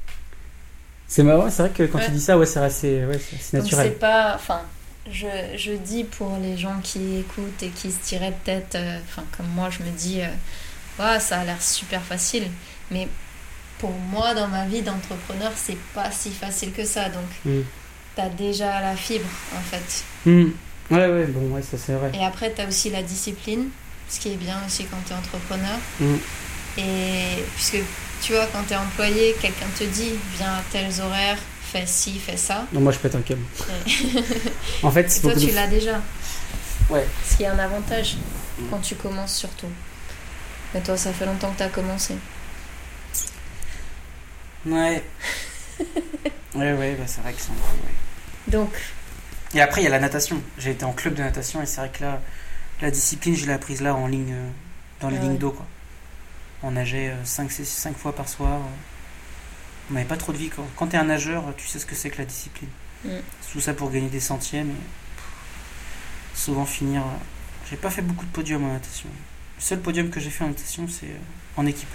C'est marrant, c'est vrai que quand Ouais. tu dis ça, ouais, c'est assez, ouais, c'est c'est Donc naturel. c'est pas, enfin, je, je dis pour les gens qui écoutent et qui se diraient peut-être, euh, enfin comme moi je me dis, euh, ouais, ça a l'air super facile, mais pour moi dans ma vie d'entrepreneur c'est pas si facile que ça, donc Mm. t'as déjà la fibre en fait, Mm. Ouais, ouais, bon, ouais, ça c'est vrai. et après t'as aussi la discipline, ce qui est bien aussi quand t'es entrepreneur, Mm. et puisque tu vois quand t'es employé, quelqu'un te dit viens à tels horaires, fais ci, fais ça, Non, moi je pète un câble. et En fait, c'est toi beaucoup tu de- l'as déjà. Ouais. Ce qui est un avantage quand tu commences surtout. Mais toi, ça fait longtemps que tu as commencé. Ouais. ouais, ouais, bah, c'est vrai que c'est un peu. Ouais. Donc, Et après, il y a la natation. J'ai été en club de natation et c'est vrai que là, la discipline, je l'ai apprise là en ligne, euh, dans les Ah lignes ouais. d'eau, quoi. On nageait cinq fois par soir. on n'avait pas trop de vie. Quand, quand t'es un nageur, tu sais ce que c'est que la discipline. Mm. Tout ça pour gagner des centièmes. Et souvent finir. J'ai pas fait beaucoup de podiums en natation. Le seul podium que j'ai fait en natation, c'est euh, en équipe.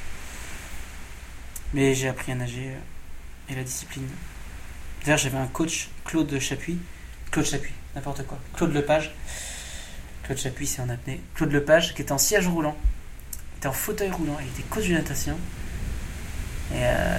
Mais j'ai appris à nager euh, et la discipline. D'ailleurs, j'avais un coach, Claude Chapuis. Claude Chapuis, n'importe quoi. Claude Lepage. Claude Chapuis, c'est en apnée. Claude Lepage, qui était en siège roulant. Il était en fauteuil roulant. Il était coach de natation. Et, euh...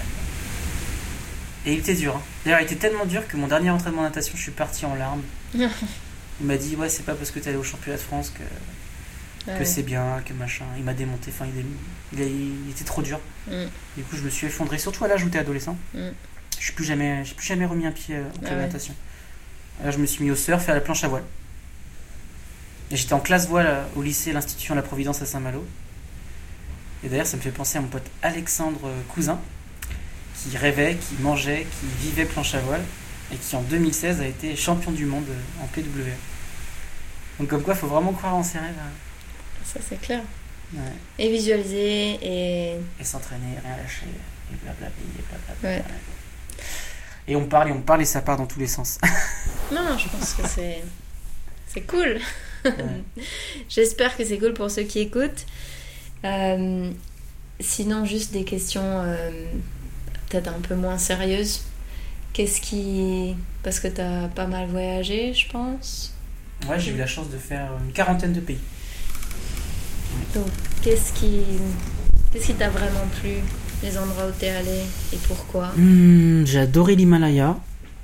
et il était dur. Hein. D'ailleurs, il était tellement dur que mon dernier entraînement de natation, je suis parti en larmes. Il m'a dit, ouais, c'est pas parce que t'es allé au championnat de France que, Ah que ouais. c'est bien, que machin. Il m'a démonté. Enfin, il, est... il, est... il était trop dur. Mm. Du coup, je me suis effondré. Surtout à l'âge où t'es adolescent. Mm. Je suis plus jamais, j'ai plus jamais remis un pied euh, au club Ah de ouais. natation. Là, je me suis mis au surf et à la planche à voile. Et j'étais en classe voile euh, au lycée l'Institution de la Providence à Saint-Malo. Et d'ailleurs, ça me fait penser à mon pote Alexandre euh, Cousin, qui rêvait, qui mangeait, qui vivait planche à voile, et qui en deux mille seize a été champion du monde euh, en P W A. Donc comme quoi, il faut vraiment croire en ses rêves. Hein. Ça, c'est clair. Ouais. Et visualiser et... Et s'entraîner, rien lâcher, et blablabla, et blablabla. Ouais. Et on parle, et on parle, et ça part dans tous les sens. Non, non, je pense que c'est... C'est cool. Ouais. J'espère que c'est cool pour ceux qui écoutent. Euh, sinon, juste des questions euh, peut-être un peu moins sérieuses. Qu'est-ce qui... Parce que t'as pas mal voyagé, je pense. Ouais, j'ai eu la chance de faire une quarantaine de pays. Donc, qu'est-ce qui... Qu'est-ce qui t'a vraiment plu? Les endroits où t'es allé et pourquoi? Mmh, j'ai adoré l'Himalaya.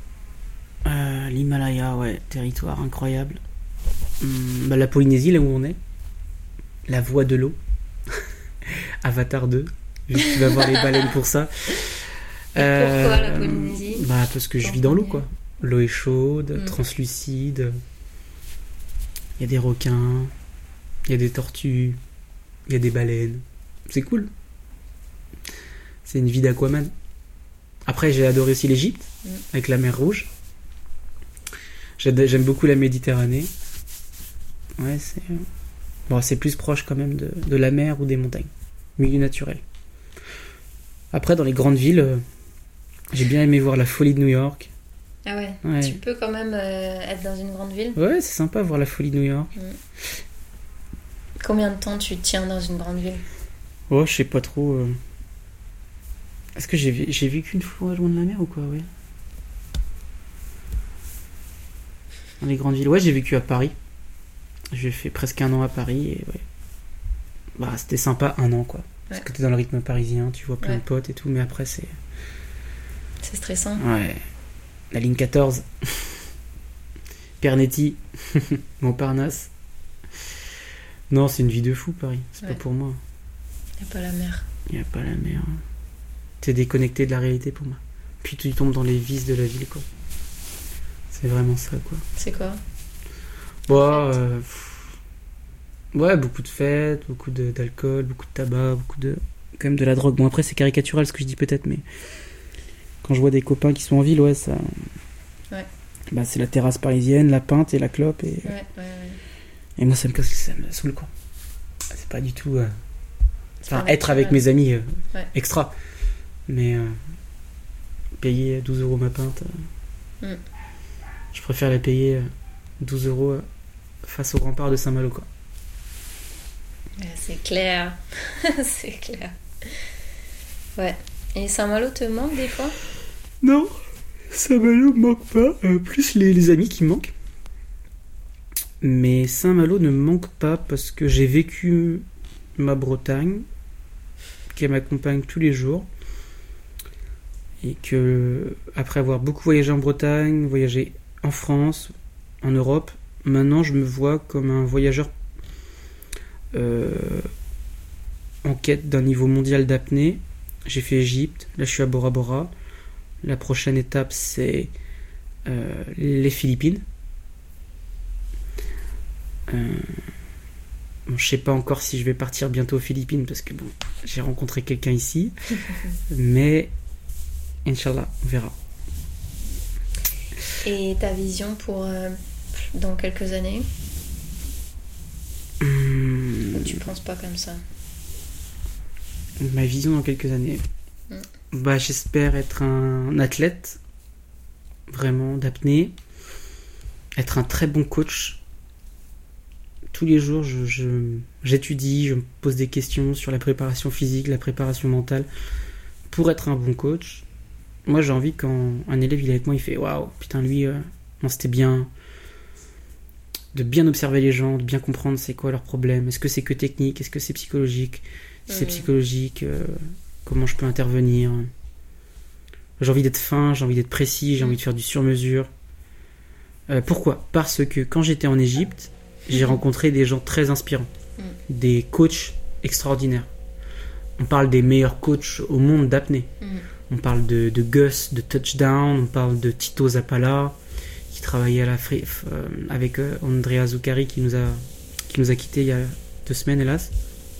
Euh, L'Himalaya, ouais, territoire incroyable. Mmh, bah, la Polynésie, là où on est. La voie de l'eau. Avatar deux. Juste, tu vas voir les baleines pour ça. Et pourquoi la Polynésie? Bah, parce que je vis dans l'eau, quoi. L'eau est chaude, Mm. translucide. Il y a des requins. Il y a des tortues. Il y a des baleines. C'est cool. C'est une vie d'Aquaman. Après, j'ai adoré aussi l'Égypte, Mm. avec la mer Rouge. J'ad- J'aime beaucoup la Méditerranée. Ouais, c'est... euh, Bon, c'est plus proche quand même de, de la mer ou des montagnes. Milieu naturel. Après, dans les grandes villes, euh, j'ai bien aimé voir la folie de New York. Ah ouais, Ouais. tu peux quand même euh, être dans une grande ville. Ouais, c'est sympa voir la folie de New York. Combien de temps tu tiens dans une grande ville? Oh, je sais pas trop. euh. Est-ce que j'ai, vé- j'ai vécu une fois loin de la mer ou quoi, ouais. Dans les grandes villes. Ouais, j'ai vécu à Paris. J'ai fait presque un an à Paris et ouais. Bah, c'était sympa, un an quoi. Parce Ouais. que t'es dans le rythme parisien, tu vois plein Ouais. de potes et tout, mais après c'est. C'est stressant. Ouais. La ligne quatorze. Pernetti. Montparnasse. Non, c'est une vie de fou Paris. C'est Ouais. pas pour moi. Y a pas la mer. Il n'y a pas la mer. T'es déconnecté de la réalité pour moi. Puis tu tombes dans les vices de la ville, quoi. C'est vraiment ça, quoi. C'est quoi? Bon, euh, pff, ouais, beaucoup de fêtes, beaucoup de- d'alcool, beaucoup de tabac, beaucoup de... Quand même de la drogue. Bon, après, c'est caricatural ce que je dis peut-être, mais... Quand je vois des copains qui sont en ville, ouais, ça... Ouais. Bah, c'est la terrasse parisienne, la pinte et la clope, et... Ouais, ouais, ouais. Et moi, ça me casse, ça me saoule, quoi. C'est pas du tout... euh, C'est Enfin, pas être avec naturel. mes amis, euh, Ouais. extra. Mais euh, payer douze euros ma pinte, euh, Mm. je préfère les payer euh, douze euros euh, face au rempart de Saint-Malo, quoi. Ouais, c'est clair. C'est clair. Ouais. Et Saint-Malo te manque des fois? Non, Saint-Malo me manque pas, euh, plus les, les amis qui me manquent. Mais Saint-Malo ne me manque pas parce que j'ai vécu ma Bretagne, qui m'accompagne tous les jours. Et que, après avoir beaucoup voyagé en Bretagne, voyagé en France, en Europe, maintenant je me vois comme un voyageur euh, en quête d'un niveau mondial d'apnée. J'ai fait Égypte, là je suis à Bora Bora. La prochaine étape c'est euh, les Philippines. Euh, bon, je sais pas encore si je vais partir bientôt aux Philippines parce que bon, j'ai rencontré quelqu'un ici, mais Inch'Allah, on verra. Et ta vision pour euh, dans quelques années? Hum, Ou tu penses pas comme ça? ma vision dans quelques années. Mm. bah, j'espère être un athlète, vraiment, d'apnée. Être un très bon coach. Tous les jours, je, je, j'étudie, je me pose des questions sur la préparation physique, la préparation mentale, pour être un bon coach. Moi, j'ai envie quand un élève il est avec moi, il fait « Waouh, putain, lui, euh, non, c'était bien. » De bien observer les gens, de bien comprendre c'est quoi leurs problèmes. Est-ce que c'est que technique? Est-ce que c'est psychologique? Si c'est Mmh. psychologique, euh, comment je peux intervenir? J'ai envie d'être fin, j'ai envie d'être précis, j'ai Mmh. envie de faire du sur-mesure. Euh, pourquoi? Parce que quand j'étais en Égypte, j'ai rencontré des gens très inspirants, Mm. des coachs extraordinaires. On parle des meilleurs coachs au monde d'apnée. Mm. On parle de, de Gus, de Touchdown, on parle de Tito Zappala, qui travaillait à la Fri- euh, avec euh, Andrea Zuccari, qui nous a, qui nous a quittés il y a deux semaines, hélas.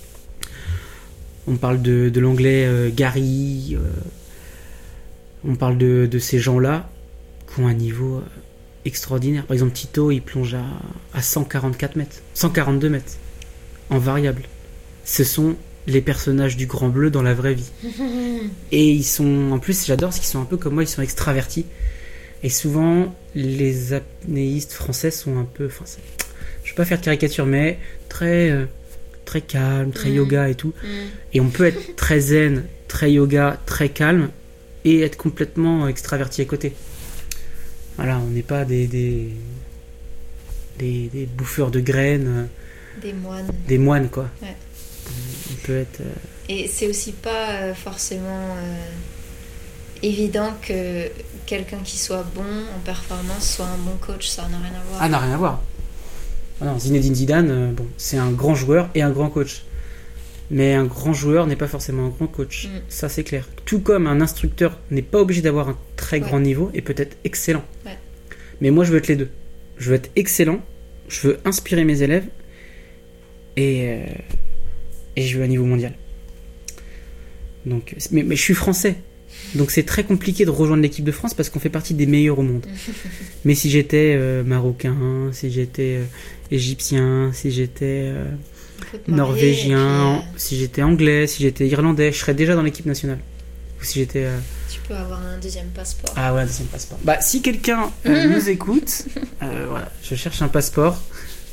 On parle de, de l'anglais euh, Gary. Euh, on parle de, de ces gens-là qui ont un niveau euh, extraordinaire. Par exemple, Tito, il plonge à, à cent quarante-quatre mètres, cent quarante-deux mètres, en variable. Ce sont les personnages du Grand Bleu dans la vraie vie. Et ils sont, en plus, j'adore, parce qu'ils sont un peu comme moi, ils sont extravertis. Et souvent, les apnéistes français sont un peu, enfin, c'est- je vais pas faire de caricature, mais très, euh, très calme, très Mm. yoga et tout. Mm. Et on peut être très zen, très yoga, très calme, et être complètement extraverti à côté. Voilà, on n'est pas des, des, des, des bouffeurs de graines, euh, Des moines. des moines, quoi. Ouais. On peut être... euh, Et c'est aussi pas euh, forcément euh, évident que quelqu'un qui soit bon en performance soit un bon coach, ça n'a rien à voir. Ah, n'a rien à voir. Ah non, Zinedine Zidane, euh, bon, c'est un grand joueur et un grand coach. Mais un grand joueur n'est pas forcément un grand coach. Mm. Ça, c'est clair. Tout comme un instructeur n'est pas obligé d'avoir un très Ouais. grand niveau et peut être excellent. Ouais. Mais moi, je veux être les deux. Je veux être excellent, je veux inspirer mes élèves et, euh, et je veux un niveau mondial. Donc, mais, mais je suis français. Donc c'est très compliqué de rejoindre l'équipe de France parce qu'on fait partie des meilleurs au monde. Mais si j'étais euh, marocain, si j'étais euh, égyptien, si j'étais euh, Il faut te marier, norvégien, et puis, si j'étais anglais, si j'étais irlandais, je serais déjà dans l'équipe nationale. Ou si j'étais... euh, euh, tu peux avoir un deuxième passeport. Ah ouais, c'est un passeport. Bah si quelqu'un euh, nous écoute, euh, voilà, je cherche un passeport.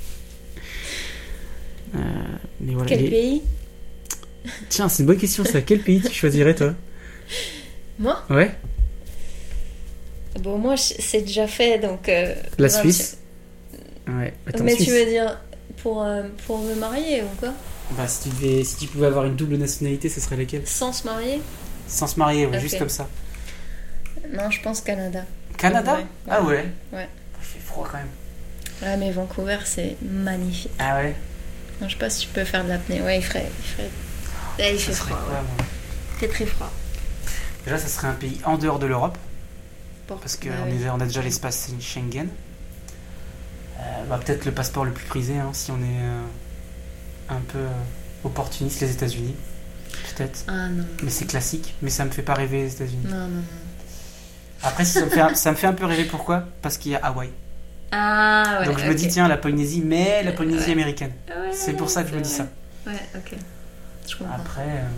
Euh, mais voilà, Quel les- pays? Tiens, c'est une bonne question ça. Quel pays tu choisirais toi? Moi? Ouais, Bon, moi, je- c'est déjà fait, donc... euh, la vingt- Suisse. Ouais. Attends, Mais Suisse. tu veux dire pour, euh, pour me marier ou quoi? Bah si tu devais, si tu pouvais avoir une double nationalité, ce serait laquelle? Sans se marier? Sans se marier, ouais, Ok. juste comme ça. Non, je pense Canada. Canada? Ouais. Ah ouais. Ouais. Il fait froid quand même. Ouais, mais Vancouver, c'est magnifique. Ah ouais. Non, je sais pas si tu peux faire de l'apnée. Ouais, il ferait... Il, ferait... Ouais, il Ça fait serait froid. quoi, ouais. moi Il fait très froid. Déjà, ça serait un pays en dehors de l'Europe. Bon, Parce qu'on bah oui. on a déjà l'espace Schengen. Euh, bah, peut-être le passeport le plus prisé, hein, si on est euh, un peu euh, opportuniste, les États-Unis. Peut-être. Ah non. Mais c'est classique, mais ça me fait pas rêver les États-Unis. Non, non, non. Après, si ça, me fait un, ça me fait un peu rêver, pourquoi? Parce qu'il y a Hawaï. Ah ouais. Donc je me ok. dis, tiens, la Polynésie, mais la Polynésie Ouais. américaine. Ouais, C'est pour ça que je me dis c'est ça. vrai. Ouais, ok. Je comprends. Après. Euh...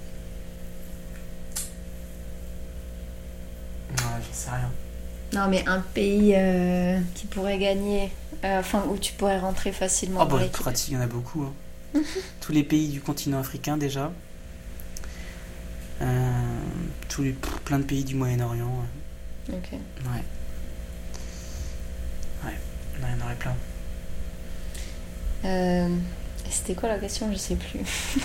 Ouais, j'en sais rien. Non, mais un pays euh, qui pourrait gagner, euh, enfin où tu pourrais rentrer facilement Oh, dans bah, l'équipe. pratique, il y en a beaucoup. hein. Tous les pays du continent africain, déjà. Euh, tous les, pff, plein de pays du Moyen-Orient. Ok. Ouais. Ouais, il y en aurait plein. Euh, C'était quoi la question? Je sais plus.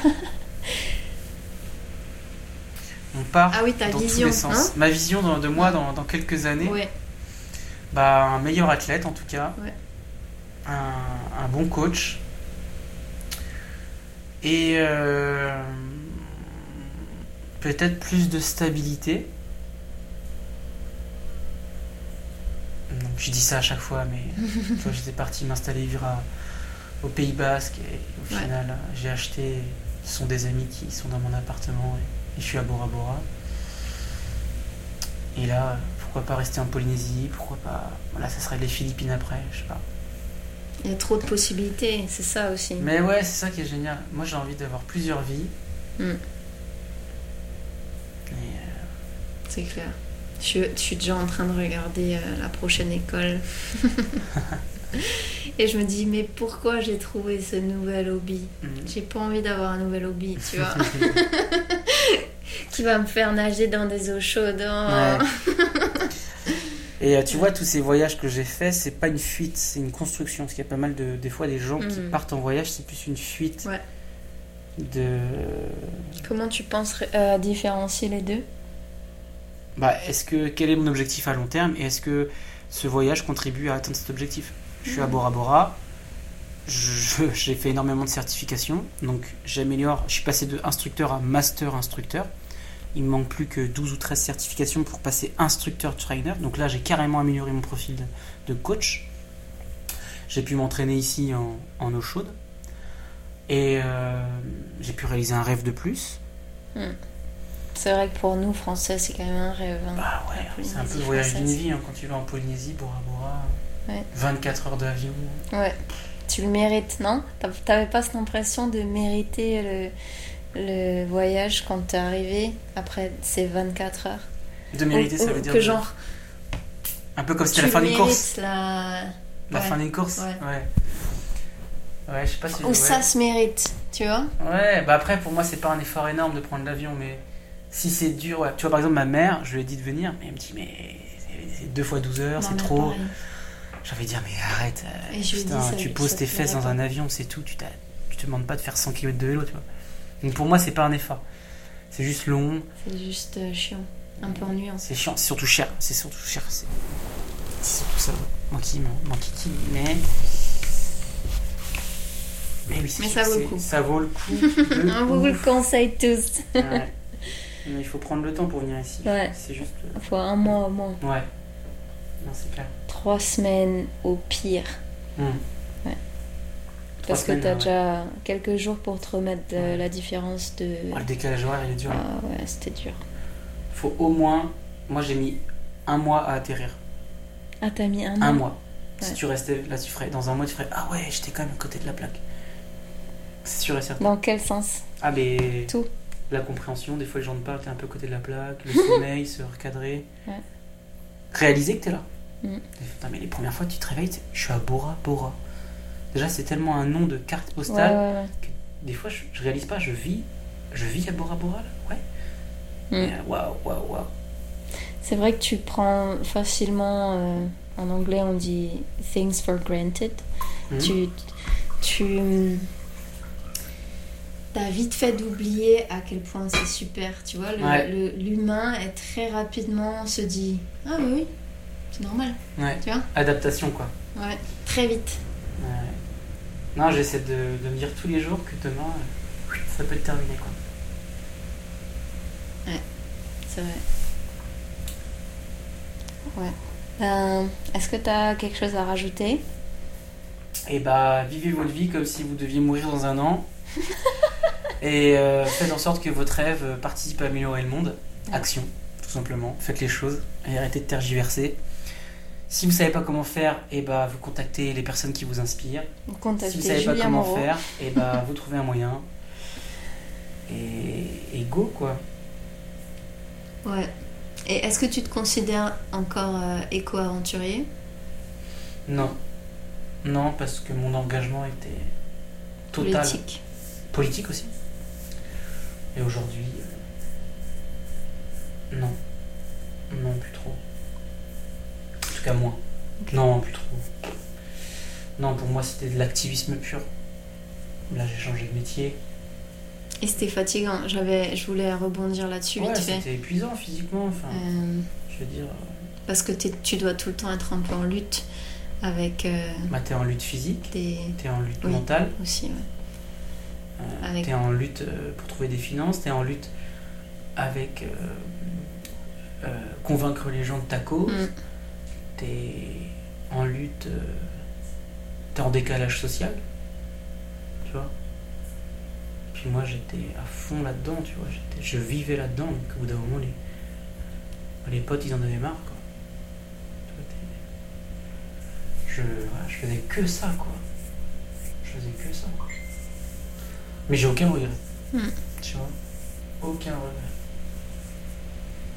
On part Ah oui, ta dans vision, tous les sens. hein. Ma vision de, de moi dans, dans quelques années. Ouais. Bah, un meilleur athlète en tout cas. Ouais. Un, un bon coach. Et euh, peut-être plus de stabilité. Donc, je dis ça à chaque fois, mais tu vois, j'étais parti m'installer vivre à- au Pays Basque et au Ouais. final j'ai acheté. Ce sont des amis qui sont dans mon appartement et, et je suis à Bora Bora. Et là, pourquoi pas rester en Polynésie? Pourquoi pas. Voilà, ça serait les Philippines après, je sais pas. Il y a trop de possibilités, c'est ça aussi. Mais ouais, c'est ça qui est génial. Moi, j'ai envie d'avoir plusieurs vies. Mm. Et euh, c'est clair. Je, suis- je suis déjà en train de regarder euh, la prochaine école. Et je me dis, mais pourquoi j'ai trouvé ce nouvel hobby? Mhm. J'ai pas envie d'avoir un nouvel hobby, tu vois. Qui va me faire nager dans des eaux chaudes. hein. Ouais. Et euh, tu vois, tous ces voyages que j'ai faits, c'est pas une fuite, c'est une construction. Parce qu'il y a pas mal de. Des fois, des gens qui Mhm. partent en voyage, c'est plus une fuite Ouais. de. Comment tu penses euh, différencier les deux? Bah, est-ce que. Quel est mon objectif à long terme et est-ce que ce voyage contribue à atteindre cet objectif? Je suis à Bora Bora, je- j'ai fait énormément de certifications, donc j'améliore. Je suis passé de instructeur à master instructeur. Il me manque plus que douze ou treize certifications pour passer instructeur trainer. Donc là, j'ai carrément amélioré mon profil de, de coach. J'ai pu m'entraîner ici en, en eau chaude. Et euh, j'ai pu réaliser un rêve de plus. C'est vrai que pour nous, Français, c'est quand même un rêve. hein. Bah ouais, La c'est un peu Polynésie le voyage d'une française. vie hein, quand tu vas en Polynésie, Bora Bora. Ouais. vingt-quatre heures d'avion. Ouais, tu le mérites, non? T'av- T'avais pas cette impression de mériter le, le voyage quand t'es arrivé après ces vingt-quatre heures? De mériter, Ou- ça ou veut dire. que de- genre, Un peu comme si tu c'était la fin le d'une course. mérites, la... La Ouais. fin d'une course. Ouais. Ouais. Ouais, je sais pas si. Ou ouais. ça se mérite, tu vois? Ouais, bah après, pour moi, c'est pas un effort énorme de prendre l'avion, mais si c'est dur, ouais. Tu vois, par exemple, ma mère, je lui ai dit de venir, mais elle me dit, mais c'est- c'est deux fois douze heures, Non, c'est mais trop. pareil. J'avais dire, mais arrête, euh, Et je lui ai putain, dit, ça- tu ça poses te tes fesses plairait dans un pas. avion, c'est tout, tu, t'as- tu te demandes pas de faire cent kilomètres de vélo, tu vois. Donc pour moi, c'est pas un effort. C'est juste long, C'est juste euh, chiant, un peu ennuyant. c'est chiant, c'est surtout cher, c'est surtout cher, c'est c'est surtout ça. Moi qui m'enquiquine, mais. Mais oui, c'est Mais sûr ça que vaut le c'est- coup. Ça vaut le coup. de On vous le ouf. conseille tous. Ouais. Mais il faut prendre le temps pour venir ici. Ouais. C'est juste. euh, Faut un mois au moins. Ouais. Non, c'est clair. Trois semaines au pire. Hum. Ouais. Trois Parce que semaines, t'as ouais. déjà quelques jours pour te remettre de Ouais. la différence de... Ah, le décalage horaire, il est dur. Ah ouais, c'était dur. Faut au moins. Moi, j'ai mis un mois à atterrir. Ah, t'as mis un Un an? mois. Si Ouais. tu restais là, tu ferais. Dans un mois, tu ferais. Ah ouais, j'étais quand même à côté de la plaque. C'est sûr et certain. Dans quel sens? Ah, mais. Tout. La compréhension, des fois les gens te parlent, t'es un peu à côté de la plaque, le sommeil, se recadrer. Ouais. Réaliser que t'es là. Mm. Putain, mais les premières fois, tu te réveilles, tu- je suis à Bora Bora. Déjà, c'est tellement un nom de carte Ouais, postale. ouais, ouais. que des fois, je, je réalise pas, je vis. Je vis à Bora Bora, là. Ouais. Mm. Et, euh, Waouh, waouh, waouh. C'est vrai que tu prends facilement... euh, en anglais, on dit « things for granted ». Mhm. Tu... tu T'as vite fait d'oublier à quel point c'est super, tu vois. le- Ouais. le- L'humain est très rapidement se dit « Ah bah oui, c'est normal Ouais. », tu vois. Adaptation, quoi. Ouais, très vite. Ouais. Non, j'essaie de, de me dire tous les jours que demain, euh, ça peut être terminé, quoi. C'est vrai. Ouais. Ben, est-ce que t'as quelque chose à rajouter? Et bah, vivez votre vie comme si vous deviez mourir dans un an. Et euh, faites en sorte que votre rêve euh, participe à améliorer le monde. Action, tout simplement. Faites les choses et arrêtez de tergiverser. Si vous savez pas comment faire, et bah, vous contactez les personnes qui vous inspirent. Vous Si contactez vous savez pas Julien comment Moreau. faire, et bah, vous trouvez un moyen. Et, et go, quoi. Ouais. Et est-ce que tu te considères encore euh, éco-aventurier? Non. Non, parce que mon engagement était total. Politique. Politique aussi. Et aujourd'hui, euh, non. Non, plus trop. En tout cas, moins. Non, plus trop. Non, pour moi, c'était de l'activisme pur. Là, j'ai changé de métier. Et c'était fatigant. J'avais, je voulais rebondir là-dessus Ouais, vite fait. c'était épuisant physiquement. Enfin, Euh, je veux dire, euh, parce que t'es- tu dois tout le temps être un peu en lutte avec euh, bah, t'es en lutte physique, des... t'es en lutte Oui. mentale, aussi, ouais. euh, Avec- t'es en lutte euh, pour trouver des finances, t'es en lutte avec euh, euh, convaincre les gens de ta cause. Mm. T'es en lutte, euh, t'es en décalage social, tu vois. Puis moi j'étais à fond là-dedans, tu vois, j'étais, je vivais là-dedans, donc au bout d'un moment les, les potes ils en avaient marre, quoi. Tu vois, t'es- Je, voilà, je faisais que ça, quoi. Je faisais que ça. Mais j'ai aucun regret, Mm. tu vois, aucun regret.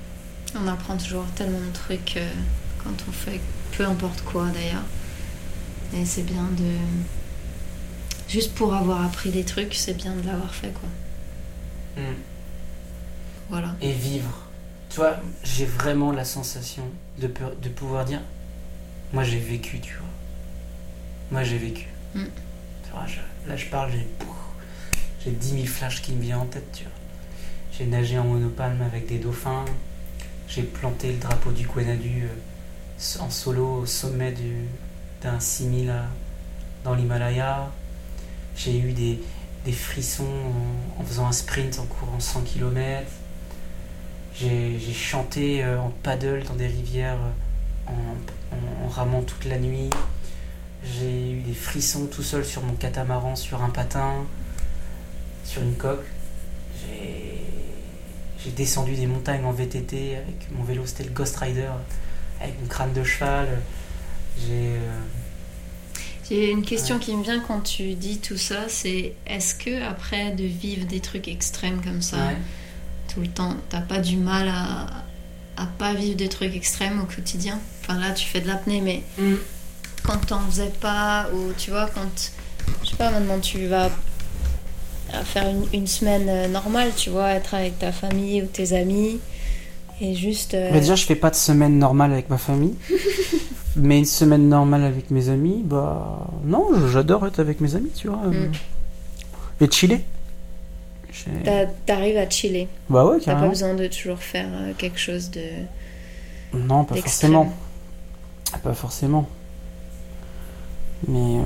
On apprend toujours tellement de trucs euh, quand on fait peu importe quoi d'ailleurs. Et c'est bien de... Juste pour avoir appris des trucs, c'est bien de l'avoir fait, quoi. Mm. Voilà. Et vivre. Tu vois, j'ai vraiment la sensation de, pe- de pouvoir dire, moi j'ai vécu, tu vois. Moi j'ai vécu. Mm. Tu vois, je- là je parle, j'ai, pouf, j'ai dix mille flashs qui me viennent en tête, tu vois. J'ai nagé en monopalme avec des dauphins. J'ai planté le drapeau du Kwenadu euh, en solo au sommet du, d'un six mille à- dans l'Himalaya. J'ai eu des, des frissons en, en faisant un sprint en courant cent kilomètres. J'ai, j'ai chanté euh, en paddle dans des rivières euh, en, en, en ramant toute la nuit. J'ai eu des frissons tout seul sur mon catamaran, sur un patin, sur une coque. J'ai, j'ai descendu des montagnes en V T T avec mon vélo, c'était le Ghost Rider, avec mon crâne de cheval. J'ai... Euh, J'ai une question Ouais. qui me vient quand tu dis tout ça, c'est est-ce que après de vivre des trucs extrêmes comme ça, ouais. tout le temps, t'as pas du mal à, à pas vivre des trucs extrêmes au quotidien? Enfin là, tu fais de l'apnée, mais Mm. quand t'en faisais pas, ou tu vois, quand, je sais pas, maintenant tu vas à faire une, une semaine euh, normale, tu vois, être avec ta famille ou tes amis, et juste... euh, Mais déjà, je fais pas de semaine normale avec ma famille. Mais une semaine normale avec mes amis, bah non, j'adore être avec mes amis, tu vois. Mm. Et chiller. J'ai- t'a- t'arrives à chiller. Bah ouais, T'as pas carrément. besoin de toujours faire euh, quelque chose de... Non, pas d'extrême. forcément. Pas forcément. Mais... euh,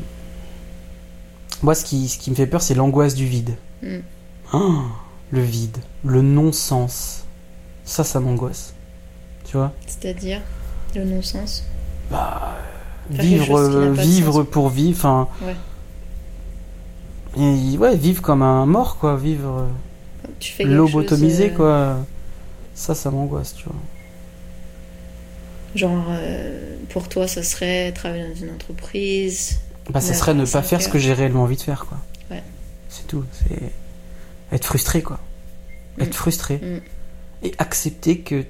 moi, ce qui, ce qui me fait peur, c'est l'angoisse du vide. Mm. Ah, le vide. Le non-sens. Ça, ça m'angoisse. Tu vois? C'est-à-dire le non-sens. Bah... Faire quelque Vivre, chose qui n'a euh, pas de vivre sens. pour vivre, enfin... Ouais. Et, ouais, vivre comme un mort, quoi. Vivre... euh, Tu fais quelque lobotomisé, chose, euh, quoi. Ça, ça m'angoisse, tu vois. Genre, euh, pour toi, ça serait travailler dans une entreprise. Bah, ça neuf serait ne à pas cinq faire ce heures. que j'ai réellement envie de faire, quoi. Ouais. C'est tout. C'est être frustré, quoi. Mm. Être frustré. Mm. Et accepter que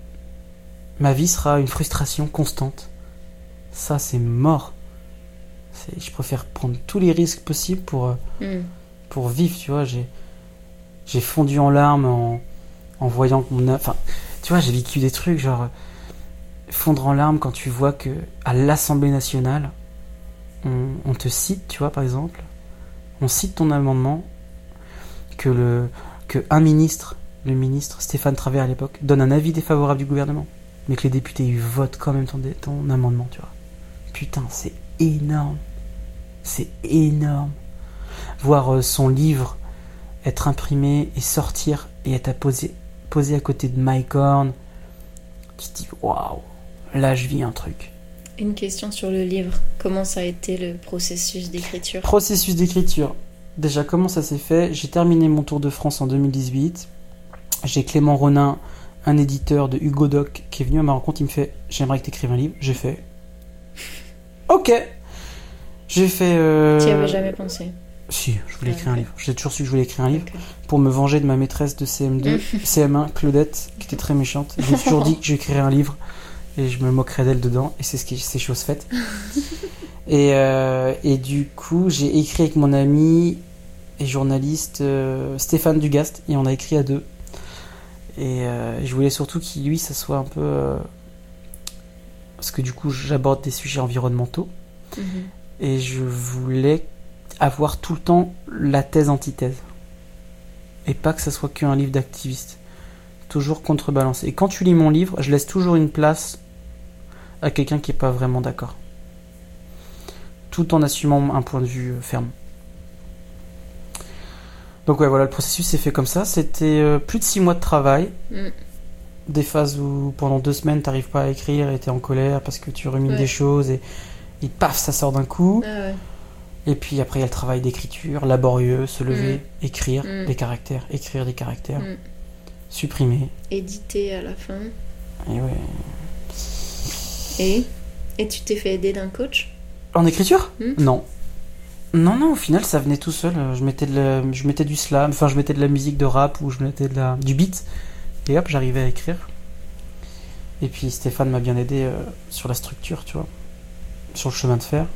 ma vie sera une frustration constante. Ça, c'est mort. C'est... Je préfère prendre tous les risques possibles pour, euh, Mm. pour vivre, tu vois. J'ai, j'ai fondu en larmes en, en voyant que mon... Enfin, tu vois, j'ai vécu des trucs, genre... Fondre en larmes quand tu vois que à l'Assemblée nationale, on, on te cite, tu vois, par exemple, on cite ton amendement, que, le, que un ministre, le ministre Stéphane Travert à l'époque, donne un avis défavorable du gouvernement, mais que les députés ils votent quand même ton, ton amendement, tu vois. Putain, c'est énorme. C'est énorme. Voir euh, son livre être imprimé et sortir et être à poser, posé à côté de Mike Horn, tu te dis, waouh, là je vis un truc. Une question sur le livre. Comment ça a été le processus d'écriture? Processus d'écriture. Déjà, comment ça s'est fait? J'ai terminé mon Tour de France en deux mille dix-huit. J'ai Clément Ronin, un éditeur de Hugo Doc, qui est venu à ma rencontre. Il me fait, j'aimerais que tu écrives un livre. J'ai fait, ok. J'ai fait... Euh... Tu y avais jamais pensé? Si, je voulais Ah, écrire ok. un livre. J'ai toujours su que je voulais écrire un livre. Ok. Pour me venger de ma maîtresse de C M deux, C M un, Claudette, qui était très méchante. Je me suis toujours dit que j'écrirais un livre et je me moquerais d'elle dedans, et c'est ce qui c'est chose faite. et, euh, et du coup, j'ai écrit avec mon ami et journaliste euh, Stéphane Dugast, et on a écrit à deux. Et euh, je voulais surtout qu'il, lui, ça soit un peu... euh, parce que du coup, j'aborde des sujets environnementaux, Mhm. et je voulais avoir tout le temps la thèse-antithèse. Et pas que ça soit qu'un livre d'activiste. Toujours contrebalancé. Et quand tu lis mon livre, je laisse toujours une place à quelqu'un qui n'est pas vraiment d'accord. Tout en assumant un point de vue euh, ferme. Donc ouais, voilà, le processus s'est fait comme ça. C'était euh, plus de six mois de travail. Mm. Des phases où pendant deux semaines, t'arrives pas à écrire et t'es en colère parce que tu rumines Ouais. des choses et, et paf, ça sort d'un coup. Ah ouais. Et puis après, il y a le travail d'écriture, laborieux, se lever, écrire Mm. des caractères, écrire des caractères, Mm. supprimer. Édité à la fin. Et ouais. Et Et tu t'es fait aider d'un coach? En écriture? Mm. Non. Non, non, au final, ça venait tout seul. Je mettais, de la- je mettais du slam, enfin, je mettais de la musique de rap ou je mettais de la... du beat. Et hop, j'arrivais à écrire. Et puis Stéphane m'a bien aidé euh, sur la structure, tu vois, sur le chemin de fer.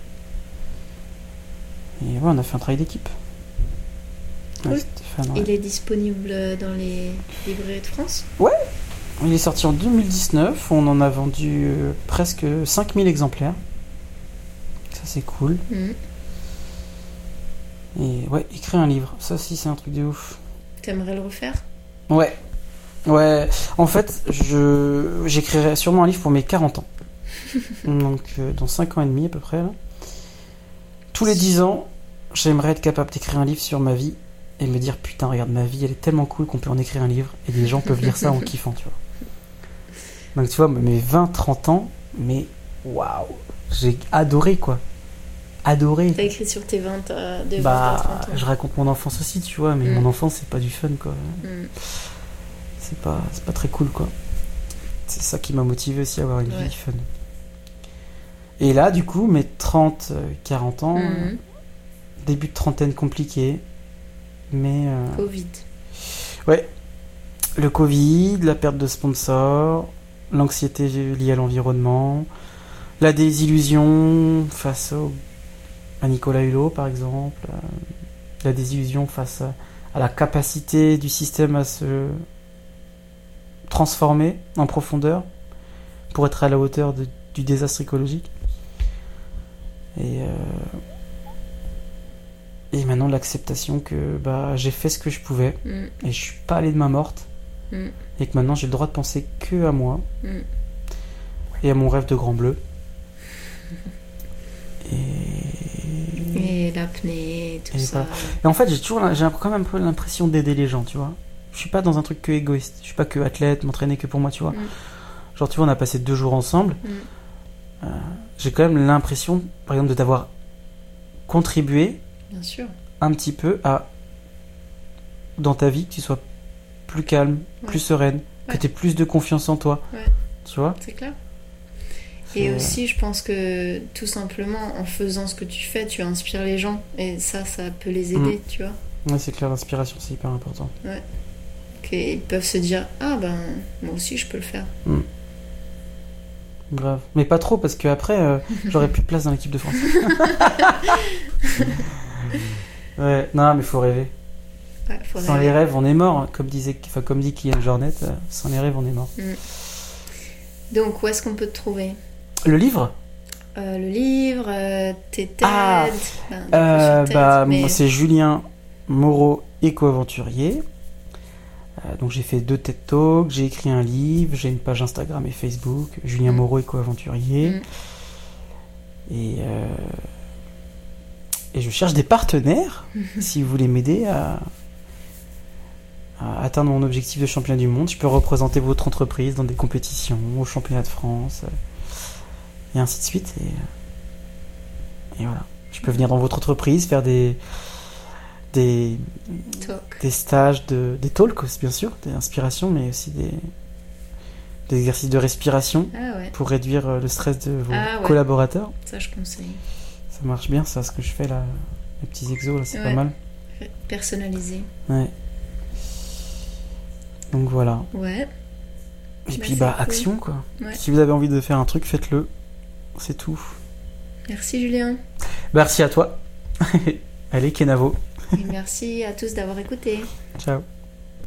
Et ouais, on a fait un travail d'équipe. Cool. Ouais, Stéphane, ouais. Il est disponible dans les librairies de France? Il est sorti en deux mille dix-neuf, on en a vendu euh, presque cinq mille exemplaires. Ça c'est cool. Mhm. Et ouais, écrire un livre, ça aussi c'est un truc de ouf. T'aimerais le refaire? Ouais. Ouais, en fait, je j'écrirai sûrement un livre pour mes quarante ans. Donc euh, dans cinq ans et demi à peu près. Là. Tous les dix ans, j'aimerais être capable d'écrire un livre sur ma vie et me dire putain, regarde, ma vie elle est tellement cool qu'on peut en écrire un livre et les gens peuvent lire ça en kiffant, tu vois. Donc tu vois, mes vingt trente ans, mais waouh, j'ai adoré quoi. Adoré. T'as écrit sur tes vingt, euh, de vingt à Bah, trente ans. je raconte mon enfance aussi, tu vois, mais Mm. mon enfance c'est pas du fun quoi. Mm. C'est pas, c'est pas très cool quoi. C'est ça qui m'a motivé aussi à avoir une Ouais. vie fun. Et là, du coup, mes trente, quarante ans, Mhm. début de trentaine compliqué, mais euh, Covid. ouais, le Covid, la perte de sponsors, l'anxiété liée à l'environnement, la désillusion face au, à Nicolas Hulot par exemple, euh, la désillusion face à, à la capacité du système à se transformer en profondeur pour être à la hauteur de- du désastre écologique. Et, euh, et maintenant l'acceptation que bah, j'ai fait ce que je pouvais Mm. et je suis pas allé de main morte Mm. et que maintenant j'ai le droit de penser que à moi Mm. et à mon rêve de grand bleu. Et, Et l'apnée, tout Et ça. voilà. et en fait j'ai toujours l'im- j'ai quand même un peu l'impression d'aider les gens, tu vois. Je suis pas dans un truc que égoïste, je suis pas que athlète, m'entraîner que pour moi, tu vois. Mm. Genre tu vois, on a passé deux jours ensemble. Mm. Euh, j'ai quand même l'impression, par exemple, de t'avoir contribué Bien sûr. un petit peu à dans ta vie que tu sois plus calme, Ouais. plus sereine, Ouais. que tu aies plus de confiance en toi. Ouais. Tu vois. C'est clair. C'est- Et aussi, je pense que tout simplement, en faisant ce que tu fais, tu inspires les gens. Et ça, ça peut les aider, Mm. tu vois. Ouais, c'est clair, l'inspiration c'est hyper important. Qu'ils peuvent se dire, ah ben, moi aussi, je peux le faire. Grave. Mais pas trop parce que après euh, j'aurais plus de place dans l'équipe de France. Ouais, non mais faut rêver. Ouais, faut Sans rêver. les rêves, on est mort, hein. comme disait, enfin comme dit Kylian Jornet, euh, sans les rêves, on est mort. Donc, où est-ce qu'on peut te trouver? Le livre, Euh, Le livre, euh, tes TED, Ah, ben, du coup, euh, sur TED, bah, mais- moi, c'est Julien Moreau, éco-aventurier. Euh, donc j'ai fait deux TED Talks, j'ai écrit un livre, j'ai une page Instagram et Facebook, Julien Mm. Moreau, éco-aventurier. Mm. Et, euh, et je cherche des partenaires si vous voulez m'aider à, à atteindre mon objectif de championnat du monde. Je peux représenter votre entreprise dans des compétitions, au championnat de France, euh, et ainsi de suite. Et, et voilà. Je peux venir dans votre entreprise, faire des, des, Talk. des stages, de, des talks, bien sûr, des inspirations, mais aussi des, des exercices de respiration Ah ouais, pour réduire euh, le stress de vos Ah ouais. collaborateurs. ça je conseille. Ça marche bien, ça, ce que je fais là. Les petits exos, là, c'est Ouais. pas mal. Personnalisé. Ouais. Donc voilà. Ouais. Et Bah, puis, c'est bah, cool. action, quoi. Ouais. Si vous avez envie de faire un truc, faites-le. C'est tout. Merci Julien. Merci à toi. Allez, Kenavo. Et merci à tous d'avoir écouté. Ciao.